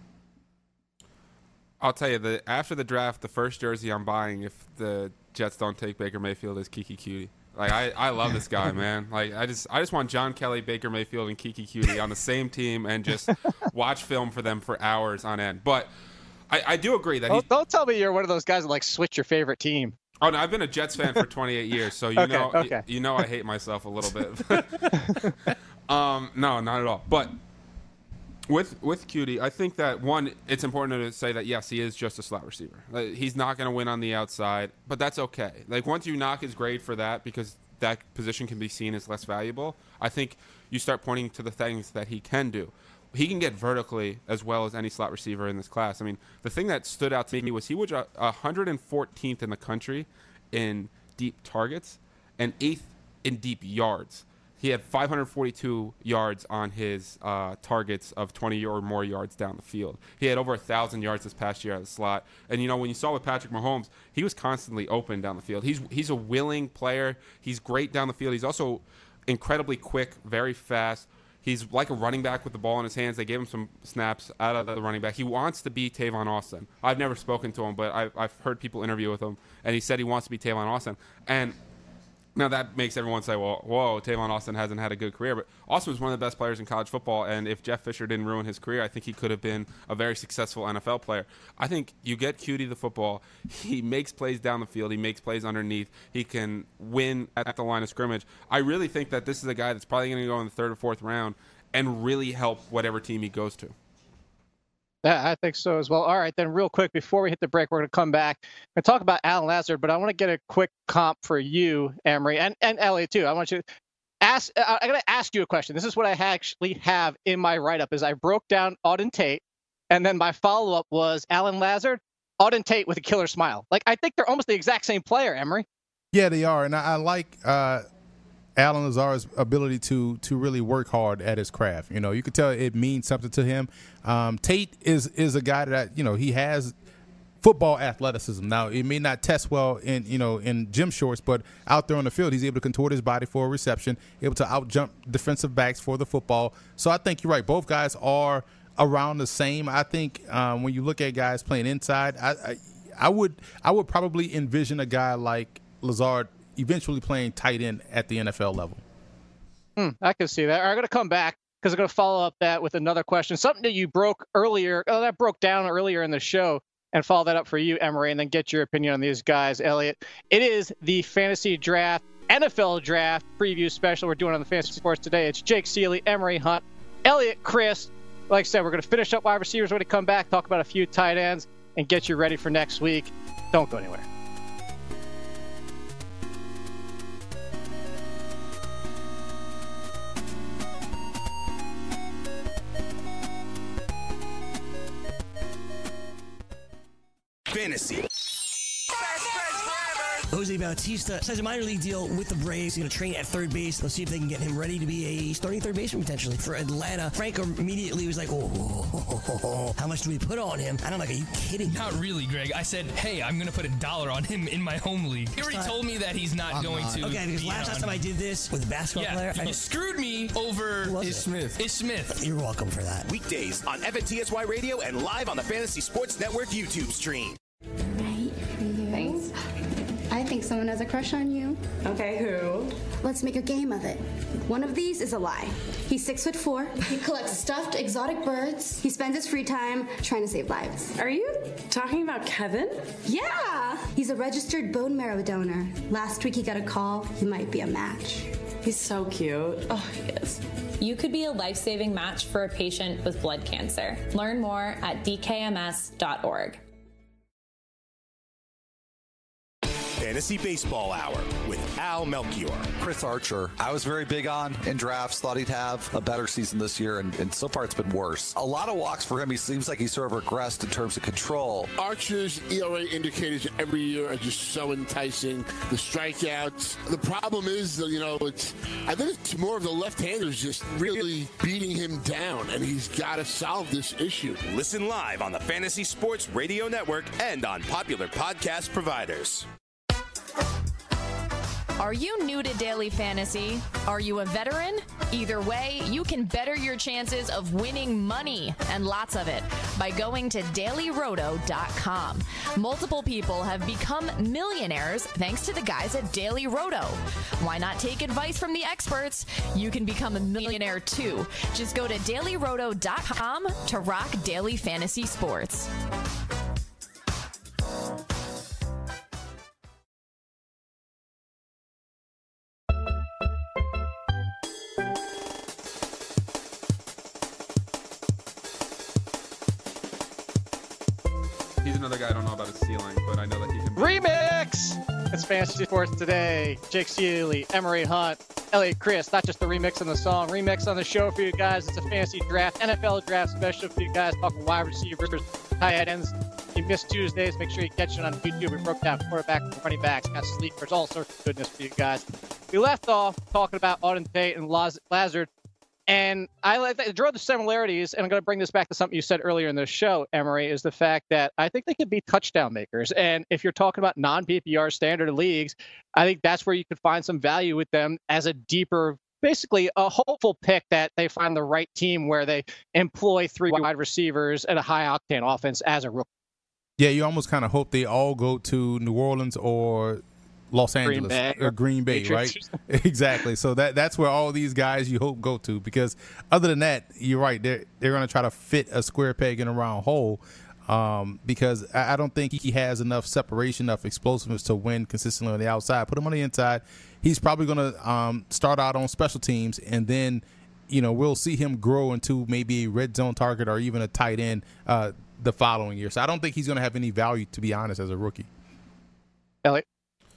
I'll tell you, that after the draft, the first jersey I'm buying, if the Jets don't take Baker Mayfield, is Kiki Cutie. Like I, I love this guy, man. Like I just, I just want John Kelly, Baker Mayfield, and Kiki Cutie on the same team and just watch film for them for hours on end. But I, I do agree that. Don't, don't tell me you're one of those guys that like switch your favorite team. Oh no, I've been a Jets fan for twenty-eight years, so you okay, know, okay. you, you know, I hate myself a little bit. um, no, not at all. But with with Cutie, I think that one, it's important to say that yes, he is just a slot receiver. Like, he's not going to win on the outside, but that's okay. Like once you knock his grade for that, because that position can be seen as less valuable, I think you start pointing to the things that he can do. He can get vertically as well as any slot receiver in this class. I mean, the thing that stood out to me was he was one hundred fourteenth in the country in deep targets and eighth in deep yards. he had five hundred forty-two yards on his uh, targets of twenty or more yards down the field. He had over one thousand yards this past year at the slot. And, you know, when you saw with Patrick Mahomes, he was constantly open down the field. He's he's a willing player. He's great down the field. He's also incredibly quick, very fast. He's like a running back with the ball in his hands. They gave him some snaps out of the running back. He wants to be Tavon Austin. I've never spoken to him, but I've, I've heard people interview with him, and he said he wants to be Tavon Austin. And now that makes everyone say, well, whoa, Tavon Austin hasn't had a good career. But Austin was one of the best players in college football, and if Jeff Fisher didn't ruin his career, I think he could have been a very successful N F L player. I think you get Cutie the football. He makes plays down the field. He makes plays underneath. He can win at the line of scrimmage. I really think that this is a guy that's probably going to go in the third or fourth round and really help whatever team he goes to. Yeah, I think so as well. All right, then real quick, before we hit the break, we're going to come back and talk about Alan Lazard, but I want to get a quick comp for you, Emery, and, and Elliot too. I want you to ask, I, I got to ask you a question. This is what I actually have in my write-up is I broke down Auden Tate, and then my follow-up was Alan Lazard, Auden Tate with a killer smile. Like, I think they're almost the exact same player, Emery. Yeah, they are, and I, I like uh, Alan Lazard's ability to to really work hard at his craft. You know, you could tell it means something to him. Um, Tate is is a guy that, you know, he has football athleticism. Now, it may not test well in, you know, in gym shorts, but out there on the field, he's able to contort his body for a reception, able to out jump defensive backs for the football. So I think you're right. Both guys are around the same. I think um, when you look at guys playing inside, I, I I would I would probably envision a guy like Lazard eventually playing tight end at the N F L level. Hmm, I can see that. All right, I'm going to come back because I'm going to follow up that with another question. Something that you broke earlier, oh, that broke down earlier in the show, and follow that up for you, Emery, and then get your opinion on these guys, Elliot. It is the Fantasy Draft, N F L Draft preview special we're doing on the Fantasy Sports today. It's Jake Seeley, Emery Hunt, Elliot Chris. Like I said, we're going to finish up wide receivers when we come back, talk about a few tight ends, and get you ready for next week. Don't go anywhere. Fantasy. Jose Bautista signs a minor league deal with the Braves. He's going to train at third base. Let's see if they can get him ready to be a starting third baseman potentially for Atlanta. Frank immediately was like, oh, oh, oh, oh, oh. How much do we put on him? And I'm like, are you kidding me? Not really, Greg. I said, hey, I'm going to put a dollar on him in my home league. He already told me that he's not I'm going not. to. Okay, because be last on. time I did this with a basketball yeah, player, I you screwed me over Ish Smith. Ish Smith. You're welcome for that. Weekdays on F N T S Y Radio and live on the Fantasy Sports Network YouTube stream. Right for you. Thanks. I think someone has a crush on you. Okay, who? Let's make a game of it. One of these is a lie. He's six foot four. He collects stuffed exotic birds. He spends his free time trying to save lives. Are you talking about Kevin? Yeah! He's a registered bone marrow donor. Last week he got a call. He might be a match. He's so cute. Oh, he is. You could be a life-saving match for a patient with blood cancer. Learn more at d k m s dot org. Fantasy Baseball Hour with Al Melchior. Chris Archer, I was very big on in drafts, thought he'd have a better season this year, and, and so far it's been worse. A lot of walks for him. He seems like he's sort of regressed in terms of control. Archer's E R A indicators every year are just so enticing. The strikeouts. The problem is, you know, it's I think it's more of the left-handers just really beating him down, and he's got to solve this issue. Listen live on the Fantasy Sports Radio Network and on popular podcast providers. Are you new to daily fantasy? Are you a veteran? Either way, you can better your chances of winning money, and lots of it, by going to daily roto dot com. Multiple people have become millionaires thanks to the guys at Daily Roto. Why not take advice from the experts? You can become a millionaire too. Just go to daily roto dot com to rock daily fantasy sports. He's another guy I don't know about his ceiling, but I know that he can. Remix! It's Fantasy Sports Today. Jake Seeley, Emery Hunt, Elliot Chris. Not just the remix on the song, remix on the show for you guys. It's a fantasy draft, N F L draft special for you guys. Talking wide receivers, tight ends. If you missed Tuesdays, make sure you catch it on YouTube. We broke down quarterbacks, running backs, got sleepers, all sorts of goodness for you guys. we left off talking about Auden Tate and Laz- Lazard, and I like that. Draw the similarities, and I'm going to bring this back to something you said earlier in the show, Emery, is the fact that I think they could be touchdown makers. And if you're talking about non-P P R standard leagues, I think that's where you could find some value with them as a deeper, basically a hopeful pick that they find the right team where they employ three wide receivers and a high-octane offense as a rookie. Yeah, you almost kind of hope they all go to New Orleans or Los Angeles Green Bay, or Green Bay, Patriots. right? Exactly. So that that's where all these guys you hope go to, because other than that, you're right. They're they're going to try to fit a square peg in a round hole, um, because I, I don't think he has enough separation, enough explosiveness to win consistently on the outside. Put him on the inside. He's probably going to um, start out on special teams, and then, you know, we'll see him grow into maybe a red zone target or even a tight end uh, the following year. So I don't think he's going to have any value, to be honest, as a rookie. Elliot?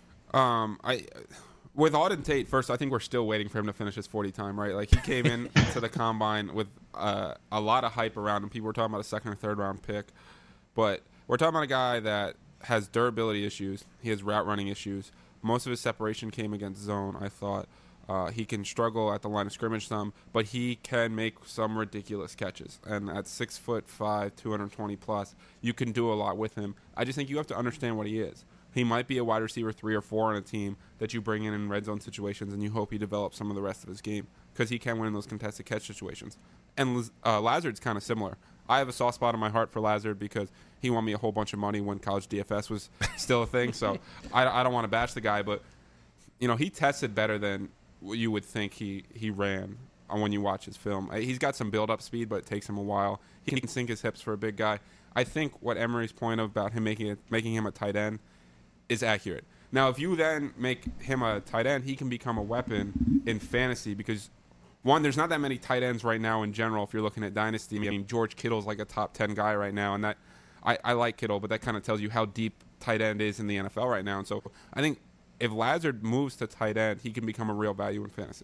Um, I with Auden Tate, first, I think we're still waiting for him to finish his forty time, right? Like, he came in to the combine with uh, a lot of hype around him. People were talking about a second or third round pick, but we're talking about a guy that has durability issues. He has route running issues. Most of his separation came against zone, I thought. Uh, he can struggle at the line of scrimmage some, but he can make some ridiculous catches. And at six foot five, two hundred twenty plus, you can do a lot with him. I just think you have to understand what he is. He might be a wide receiver three or four on a team that you bring in in red zone situations, and you hope he develops some of the rest of his game, because he can win in those contested catch situations. And uh, Lazard's kind of similar. I have a soft spot in my heart for Lazard because he won me a whole bunch of money when college D F S was still a thing. So I, I don't want to bash the guy, but you know, he tested better than you would think he, he ran when you watch his film. He's got some build-up speed, but it takes him a while. He can sink his hips for a big guy. I think what Emery's point about him making it, making him a tight end is accurate. Now, if you then make him a tight end, he can become a weapon in fantasy because, one, there's not that many tight ends right now in general if you're looking at Dynasty. I mean, George Kittle's like a top ten guy right now, and that I, I like Kittle, but that kind of tells you how deep tight end is in the N F L right now. And so I think if Lazard moves to tight end, he can become a real value in fantasy.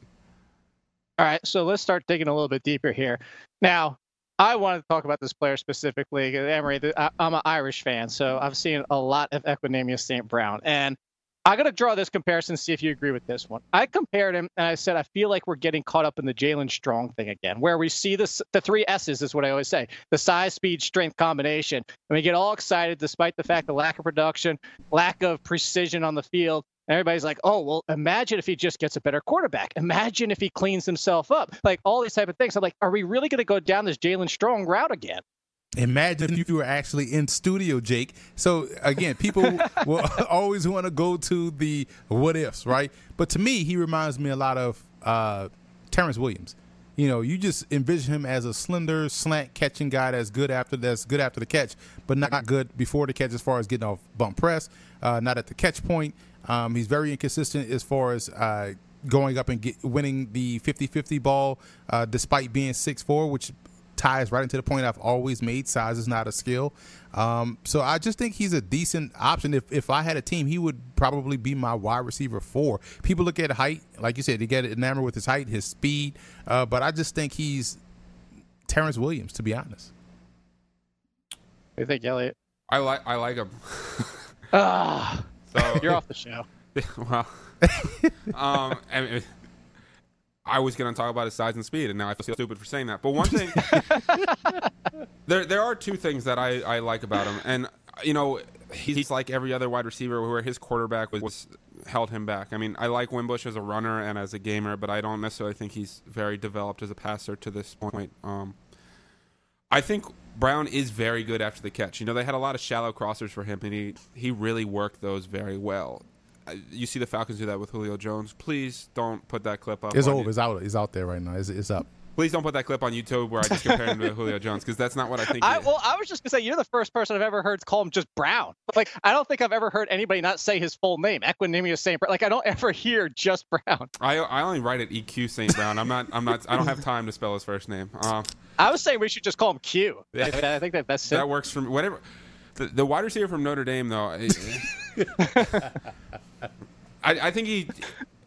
All right, so let's start digging a little bit deeper here. Now, I wanted to talk about this player specifically. Emery, I'm an Irish fan, so I've seen a lot of Equanimeous Saint Brown. And I'm going to draw this comparison, see if you agree with this one. I compared him, and I said, I feel like we're getting caught up in the Jalen Strong thing again, where we see this, the three S's is what I always say, the size, speed, strength combination. And we get all excited despite the fact the lack of production, lack of precision on the field. And everybody's like, oh, well, imagine if he just gets a better quarterback. Imagine if he cleans himself up. Like, all these type of things. I'm like, are we really going to go down this Jalen Strong route again? Imagine if you were actually in studio, Jake. So, again, people will always want to go to the what ifs, right? But to me, he reminds me a lot of uh, Terrence Williams. You know, you just envision him as a slender, slant catching guy that's good after that's good after the catch, but not good before the catch as far as getting off bump press, uh, not at the catch point. Um, he's very inconsistent as far as uh, going up and get, winning the fifty-fifty ball uh, despite being six foot four, which ties right into the point I've always made. Size is not a skill. Um, so I just think he's a decent option. If if I had a team, he would probably be my wide receiver four. People look at height. Like you said, they get enamored with his height, his speed. Uh, but I just think he's Terrence Williams, to be honest. What do you think, Elliot? I like I like him. Ah, so, you're off the show. Well, um, I mean, I was going to talk about his size and speed, and now I feel stupid for saying that. But one thing, there there are two things that I, I like about him. And, you know, he's like every other wide receiver where his quarterback was, was held him back. I mean, I like Wimbush as a runner and as a gamer, but I don't necessarily think he's very developed as a passer to this point. Um, I think Brown is very good after the catch. You know, they had a lot of shallow crossers for him, and he, he really worked those very well. You see the Falcons do that with Julio Jones. Please don't put that clip up. It's over. It's out. It's out there right now. It's, it's up. Please don't put that clip on YouTube where I just compare him to Julio Jones, because that's not what I think. I, well, I was just gonna say you're the first person I've ever heard call him just Brown. Like, I don't think I've ever heard anybody not say his full name, Equanimeous Saint Brown. Like, I don't ever hear just Brown. I I only write it E Q Saint Brown. I'm not. I'm not. I don't have time to spell his first name. Um, I was saying we should just call him Q. Yeah, like, I think that that's that works for me. Whatever. The, the wide receiver from Notre Dame, though. I, I think he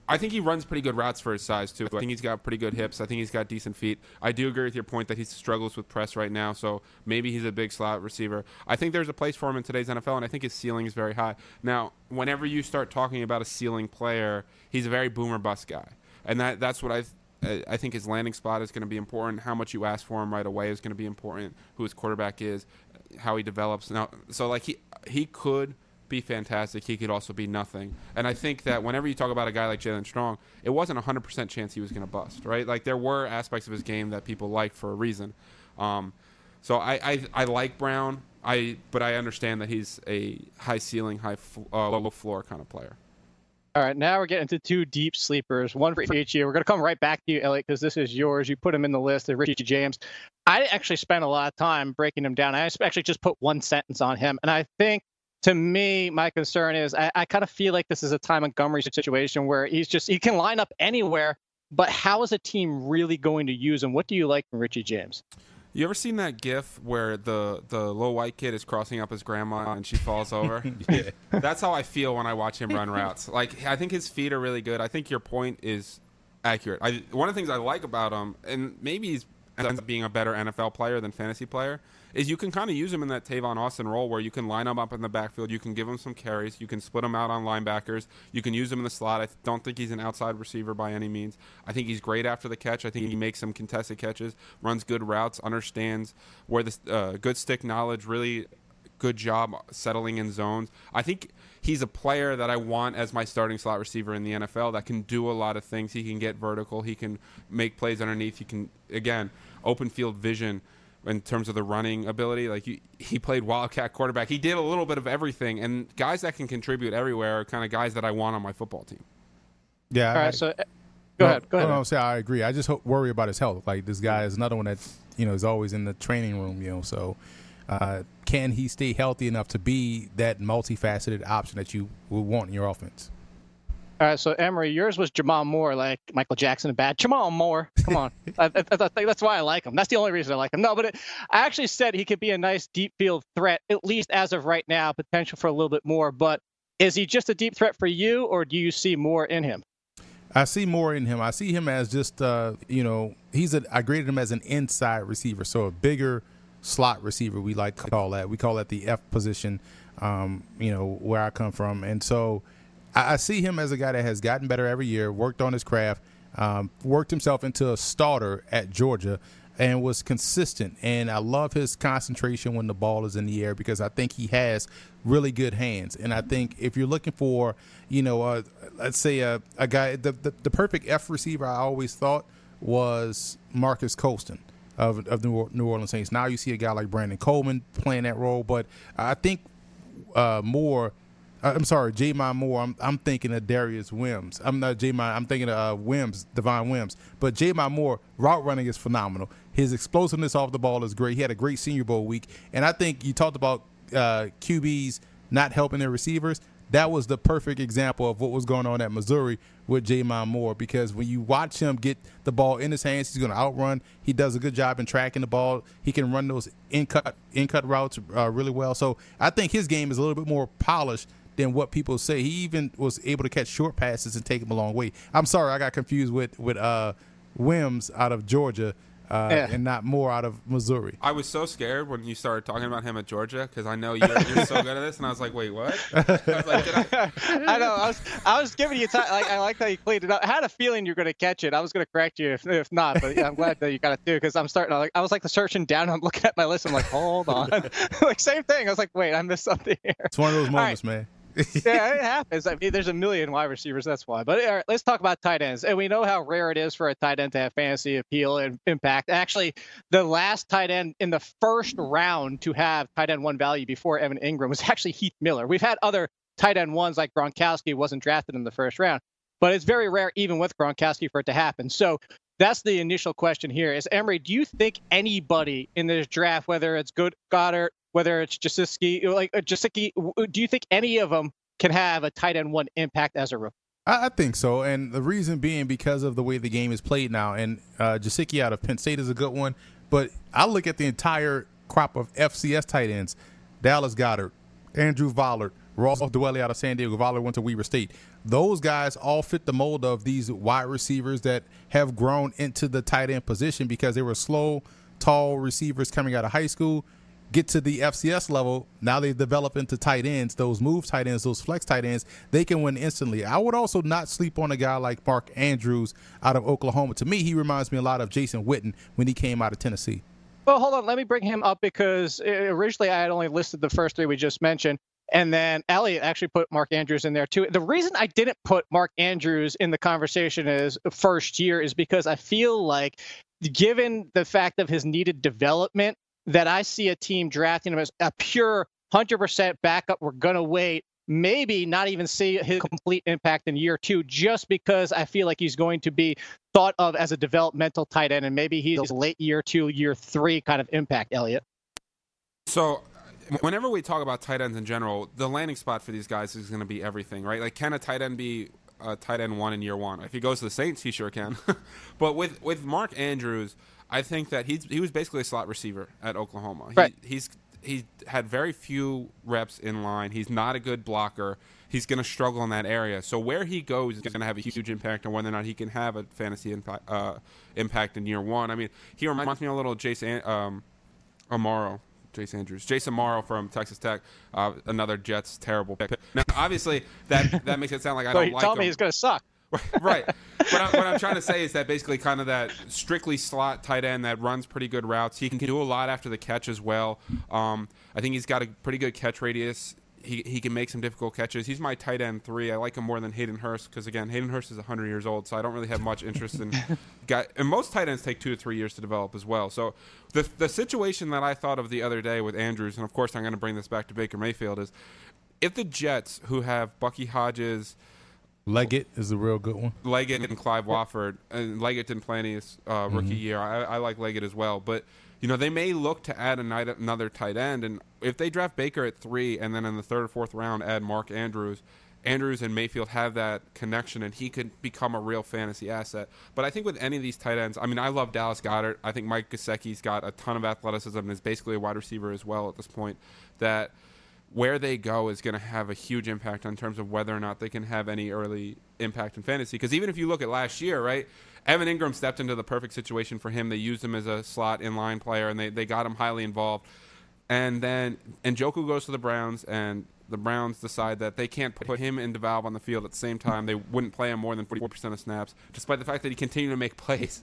I think he runs pretty good routes for his size, too. I think he's got pretty good hips. I think he's got decent feet. I do agree with your point that he struggles with press right now, so maybe he's a big slot receiver. I think there's a place for him in today's N F L, and I think his ceiling is very high. Now, whenever you start talking about a ceiling player, he's a very boomer bust guy. And that that's what I I think his landing spot is going to be important. How much you ask for him right away is going to be important. Who his quarterback is, how he develops. Now, so, like, he he could – be fantastic. He could also be nothing. And I think that whenever you talk about a guy like Jalen Strong, it wasn't a one hundred percent chance he was going to bust, right? Like, there were aspects of his game that people liked for a reason. Um, so I, I I like Brown, I but I understand that he's a high ceiling, high uh, low floor kind of player. All right, now we're getting to two deep sleepers, one for each year. We're going to come right back to you, Elliot, because this is yours. You put him in the list, of Richie James. I actually spent a lot of time breaking him down. I actually just put one sentence on him, and I think to me, my concern is I, I kind of feel like this is a Ty Montgomery situation where he's just he can line up anywhere, but how is a team really going to use him? What do you like from Richie James? You ever seen that GIF where the, the little white kid is crossing up his grandma and she falls over? Yeah. That's how I feel when I watch him run routes. Like, I think his feet are really good. I think your point is accurate. I, one of the things I like about him, and maybe he's ends up being a better N F L player than fantasy player, is you can kind of use him in that Tavon Austin role where you can line him up in the backfield, you can give him some carries, you can split him out on linebackers, you can use him in the slot. I don't think he's an outside receiver by any means. I think he's great after the catch. I think he makes some contested catches, runs good routes, understands where the uh, good stick knowledge, really good job settling in zones. I think he's a player that I want as my starting slot receiver in the N F L that can do a lot of things. He can get vertical. He can make plays underneath. He can, again, open field vision in terms of the running ability. Like he, he played Wildcat quarterback. He did a little bit of everything. And guys that can contribute everywhere are kind of guys that I want on my football team. Yeah. All right, I, so go no, ahead. Go ahead. No, no, say I agree. I just hope, worry about his health. Like this guy is another one that, you know, is always in the training room, you know, so uh, can he stay healthy enough to be that multifaceted option that you would want in your offense? All right, so Emery, yours was Jamal Moore, like Michael Jackson and bad. Jamal Moore, come on. I, I, I, that's why I like him. That's the only reason I like him. No, but it, I actually said he could be a nice deep field threat, at least as of right now, potential for a little bit more. But is he just a deep threat for you, or do you see more in him? I see more in him. I see him as just, uh, you know, he's a, I graded him as an inside receiver, so a bigger slot receiver, we like to call that. We call that the F position, um, you know, where I come from. And so I, I see him as a guy that has gotten better every year, worked on his craft, um, worked himself into a starter at Georgia, and was consistent. And I love his concentration when the ball is in the air because I think he has really good hands. And I think if you're looking for, you know, uh, let's say a, a guy, the, the, the perfect F receiver I always thought was Marcus Colston of, of the New Orleans Saints. Now you see a guy like Brandon Coleman playing that role. But I think uh, more – I'm sorry, Jamon Moore. I'm, I'm thinking of Darius Wims. I'm not Jamon. I'm thinking of uh, Wims, Devon Wims. But Jamon Moore, route running is phenomenal. His explosiveness off the ball is great. He had a great Senior Bowl week. And I think you talked about uh, Q Bs not helping their receivers. That was the perfect example of what was going on at Missouri with Jamon Moore, because when you watch him get the ball in his hands, he's going to outrun. He does a good job in tracking the ball. He can run those in-cut, in-cut routes uh, really well. So I think his game is a little bit more polished than what people say. He even was able to catch short passes and take him a long way. I'm sorry, I got confused with with uh, Wims out of Georgia uh, yeah. and not Moore out of Missouri. I was so scared when you started talking about him at Georgia because I know you're, you're so good at this, and I was like, wait, what? I was like, did I? I know. I was I was giving you time. Like I liked how you cleaned it up. I had a feeling you're going to catch it. I was going to correct you if, if not, but yeah, I'm glad that you got it too, because I'm starting to like I was like the searching down. I'm looking at my list. I'm like, hold on, like same thing. I was like, wait, I missed something here. It's one of those moments, right, man. Yeah, it happens. I mean, there's a million wide receivers. That's why. But all right, let's talk about tight ends. And we know how rare it is for a tight end to have fantasy appeal and impact. Actually, the last tight end in the first round to have tight end one value before Evan Ingram was actually Heath Miller. We've had other tight end ones like Gronkowski wasn't drafted in the first round, but it's very rare even with Gronkowski for it to happen. So that's the initial question here is, Emery, do you think anybody in this draft, whether it's Good Goddard, whether it's Jasicki, like uh, Jasicki, do you think any of them can have a tight end one impact as a rookie? I, I think so, and the reason being because of the way the game is played now. And uh, Jasicki out of Penn State is a good one, but I look at the entire crop of F C S tight ends: Dallas Goedert, Andrew Vollard, Ross Dwelly out of San Diego Valley went to Weber State. Those guys all fit the mold of these wide receivers that have grown into the tight end position because they were slow, tall receivers coming out of high school. Get to the F C S level, now they develop into tight ends, those move tight ends, those flex tight ends, they can win instantly. I would also not sleep on a guy like Mark Andrews out of Oklahoma. To me, he reminds me a lot of Jason Witten when he came out of Tennessee. Well, hold on. Let me bring him up because originally I had only listed the first three we just mentioned. And then Elliot actually put Mark Andrews in there too. The reason I didn't put Mark Andrews in the conversation as first year is because I feel like, given the fact of his needed development, that I see a team drafting him as a pure one hundred percent backup. We're going to wait, maybe not even see his complete impact in year two, just because I feel like he's going to be thought of as a developmental tight end, and maybe he's late year two, year three kind of impact, Elliot. So whenever we talk about tight ends in general, the landing spot for these guys is going to be everything, right? Like, can a tight end be a tight end one in year one? If he goes to the Saints, he sure can. But with, with Mark Andrews, I think that he's, he was basically a slot receiver at Oklahoma. He, right. He's he had very few reps in line. He's not a good blocker. He's going to struggle in that area. So where he goes is going to have a huge impact on whether or not he can have a fantasy impact, uh, impact in year one. I mean, he reminds me a little of Jason um, Amaro. Jason Andrews. Jason Morrow from Texas Tech, uh, another Jets terrible pick. Now, obviously, that that makes it sound like I so don't you like tell him. me he's going to suck. Right. What, I, what I'm trying to say is that basically kind of that strictly slot tight end that runs pretty good routes. He can do a lot after the catch as well. Um, I think he's got a pretty good catch radius. He he can make some difficult catches. He's my tight end three. I like him more than Hayden Hurst because, again, Hayden Hurst is one hundred years old, so I don't really have much interest in guy. And most tight ends take two to three years to develop as well. So the the situation that I thought of the other day with Andrews, and of course I'm going to bring this back to Baker Mayfield, is if the Jets, who have Bucky Hodges, Leggett is a real good one. Leggett and Clive Wofford. And Leggett didn't play any uh, rookie mm-hmm. year. I, I like Leggett as well. But, you know, they may look to add a night, another tight end. And if they draft Baker at three and then in the third or fourth round add Mark Andrews, Andrews and Mayfield have that connection and he could become a real fantasy asset. But I think with any of these tight ends, I mean, I love Dallas Goedert. I think Mike Gesicki's got a ton of athleticism and is basically a wide receiver as well at this point, that where they go is going to have a huge impact in terms of whether or not they can have any early impact in fantasy. Because even if you look at last year, right, Evan Ingram stepped into the perfect situation for him. They used him as a slot inline player, and they, they got him highly involved. And then Njoku goes to the Browns, and the Browns decide that they can't put him and DeValve on the field at the same time. They wouldn't play him more than forty-four percent of snaps, despite the fact that he continued to make plays.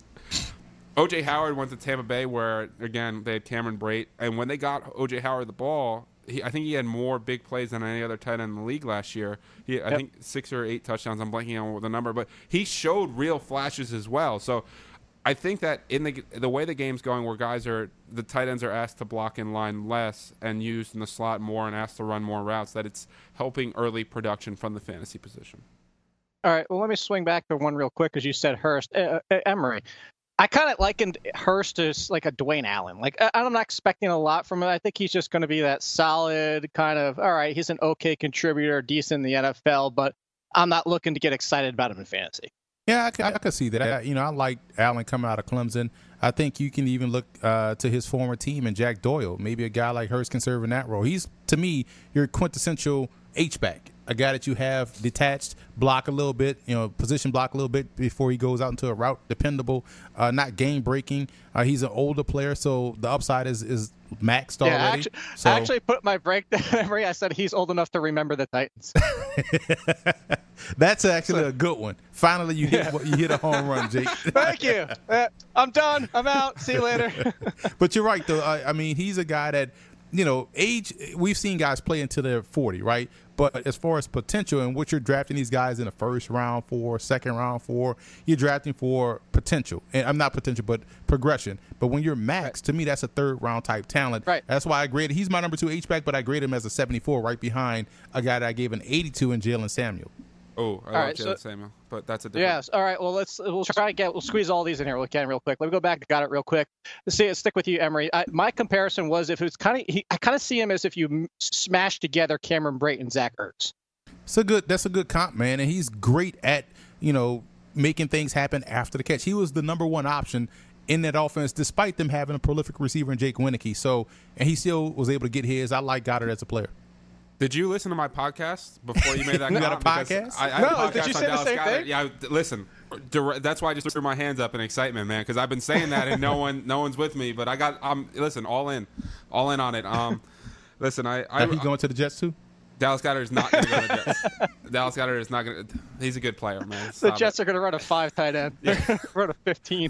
O J Howard went to Tampa Bay where, again, they had Cameron Brate. And when they got O J Howard the ball, He, I think he had more big plays than any other tight end in the league last year. He, I yep. think six or eight touchdowns. I'm blanking on the number, but he showed real flashes as well. So I think that in the the way the game's going, where guys are the tight ends are asked to block in line less and used in the slot more and asked to run more routes, that it's helping early production from the fantasy position. All right. Well, let me swing back to one real quick because you said Hurst, uh, uh, Emery. I kind of likened Hurst as like a Dwayne Allen. Like, I, I'm not expecting a lot from him. I think he's just going to be that solid kind of, all right, he's an okay contributor, decent in the N F L, but I'm not looking to get excited about him in fantasy. Yeah, I could, I could see that. I, you know, I like Allen coming out of Clemson. I think you can even look uh, to his former team and Jack Doyle. Maybe a guy like Hurst can serve in that role. He's, to me, your quintessential H-back. A guy that you have detached, block a little bit, you know, position block a little bit before he goes out into a route, dependable, uh, not game breaking. Uh, he's an older player, so the upside is, is maxed already. Yeah, I actually, so, I actually put my breakdown memory. I said he's old enough to remember the Titans. That's actually a good one. Finally, you hit yeah. you hit a home run, Jake. Thank you. Uh, I'm done. I'm out. See you later. But you're right, though. I, I mean, he's a guy that, you know, age, we've seen guys play until they're forty, right? But as far as potential and what you're drafting these guys in the first round for, second round for, you're drafting for potential. And I'm not potential, but progression. But when you're max, right. to me, that's a third round type talent. Right. That's why I graded, he's my number two H-back, but I grade him as a seventy-four right behind a guy that I gave an eighty-two in Jalen Samuel. Oh, I love right, Jalen so, Samuel, but that's a different. Yes. All right. Well, let's we'll try to get we'll squeeze all these in here. We can real quick. Let me go back to got it real quick. Let's see. Stick with you, Emery. I, my comparison was if it was kind of I kind of see him as if you smashed together Cameron Brate and Zach Ertz. It's a good. That's a good comp, man, and he's great at you know making things happen after the catch. He was the number one option in that offense, despite them having a prolific receiver in Jake Wieneke. So, and he still was able to get his. I like Goddard as a player. Did you listen to my podcast before you made that? You got a comment? Because podcast? I, I No, have a podcast did you on say the Dallas same Goedert. thing? Yeah, I- listen. dire- That's why I just threw my hands up in excitement, man, because I've been saying that and no one, no one's with me. But I got, I'm listen, all in, all in on it. Um, listen, I, I, Are he going to the Jets too? Dallas Goedert is not going to go to the Jets. Dallas Goedert is not going to. He's a good player, man. The Stop Jets it. are going to run a five tight end. They're going to run a fifteen.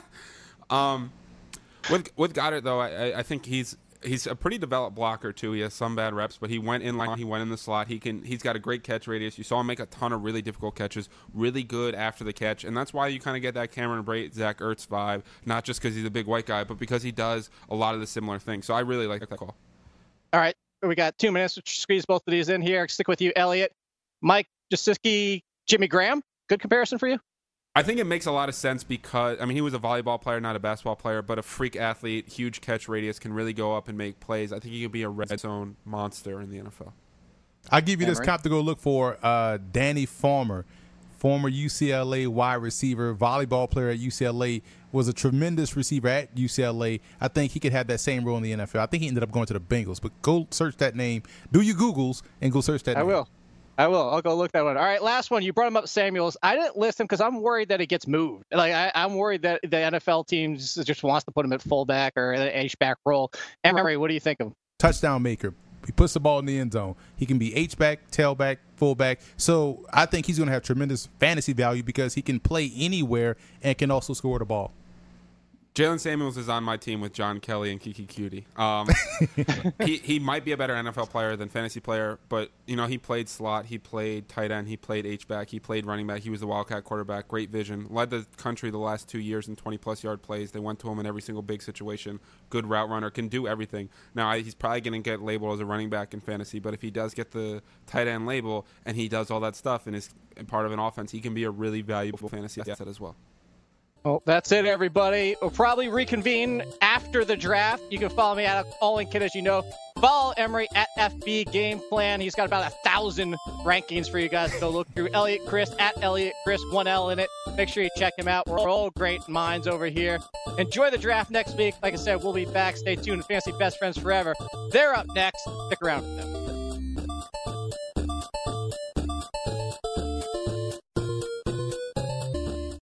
Um, with with Goddard though, I, I think he's he's a pretty developed blocker too. He has some bad reps, but he went in line. He went in the slot. He can. He's got a great catch radius. You saw him make a ton of really difficult catches. Really good after the catch, and that's why you kind of get that Cameron Brate, Zach Ertz vibe. Not just because he's a big white guy, but because he does a lot of the similar things. So I really like that call. All right, we got two minutes to squeeze both of these in here. Stick with you, Elliot. Mike Gesicki, Jimmy Graham. Good comparison for you. I think it makes a lot of sense because, I mean, he was a volleyball player, not a basketball player, but a freak athlete, huge catch radius, can really go up and make plays. I think he could be a red zone monster in the N F L. I'll give you this Emery? comp to go look for. Uh, Danny Farmer, former U C L A wide receiver, volleyball player at U C L A, was a tremendous receiver at U C L A. I think he could have that same role in the N F L. I think he ended up going to the Bengals, but go search that name. Do your Googles and go search that I name. will. I will. I'll go look that one. All right, last one. You brought him up, Samuels. I didn't list him because I'm worried that it gets moved. Like I, I'm worried that the N F L teams just wants to put him at fullback or an H-back role. Emery, what do you think of him? Touchdown maker. He puts the ball in the end zone. He can be H-back, tailback, fullback. So I think he's going to have tremendous fantasy value because he can play anywhere and can also score the ball. Jalen Samuels is on my team with John Kelly and Kiki Cutie. Um, he he might be a better N F L player than fantasy player, but you know he played slot, he played tight end, he played H back, he played running back. He was the Wildcat quarterback, great vision, led the country the last two years in twenty plus yard plays. They went to him in every single big situation. Good route runner, can do everything. Now I, he's probably going to get labeled as a running back in fantasy, but if he does get the tight end label and he does all that stuff and is part of an offense, he can be a really valuable fantasy asset as well. Well, that's it, everybody. We'll probably reconvene after the draft. You can follow me at All In Kid, as you know. Follow Emery at F B Game Plan. He's got about a thousand rankings for you guys to go look through. Elliot Chris at Elliot Chris, one L in it. Make sure you check him out. We're all great minds over here. Enjoy the draft next week. Like I said, we'll be back. Stay tuned. Fantasy Best Friends Forever. They're up next. Stick around with them.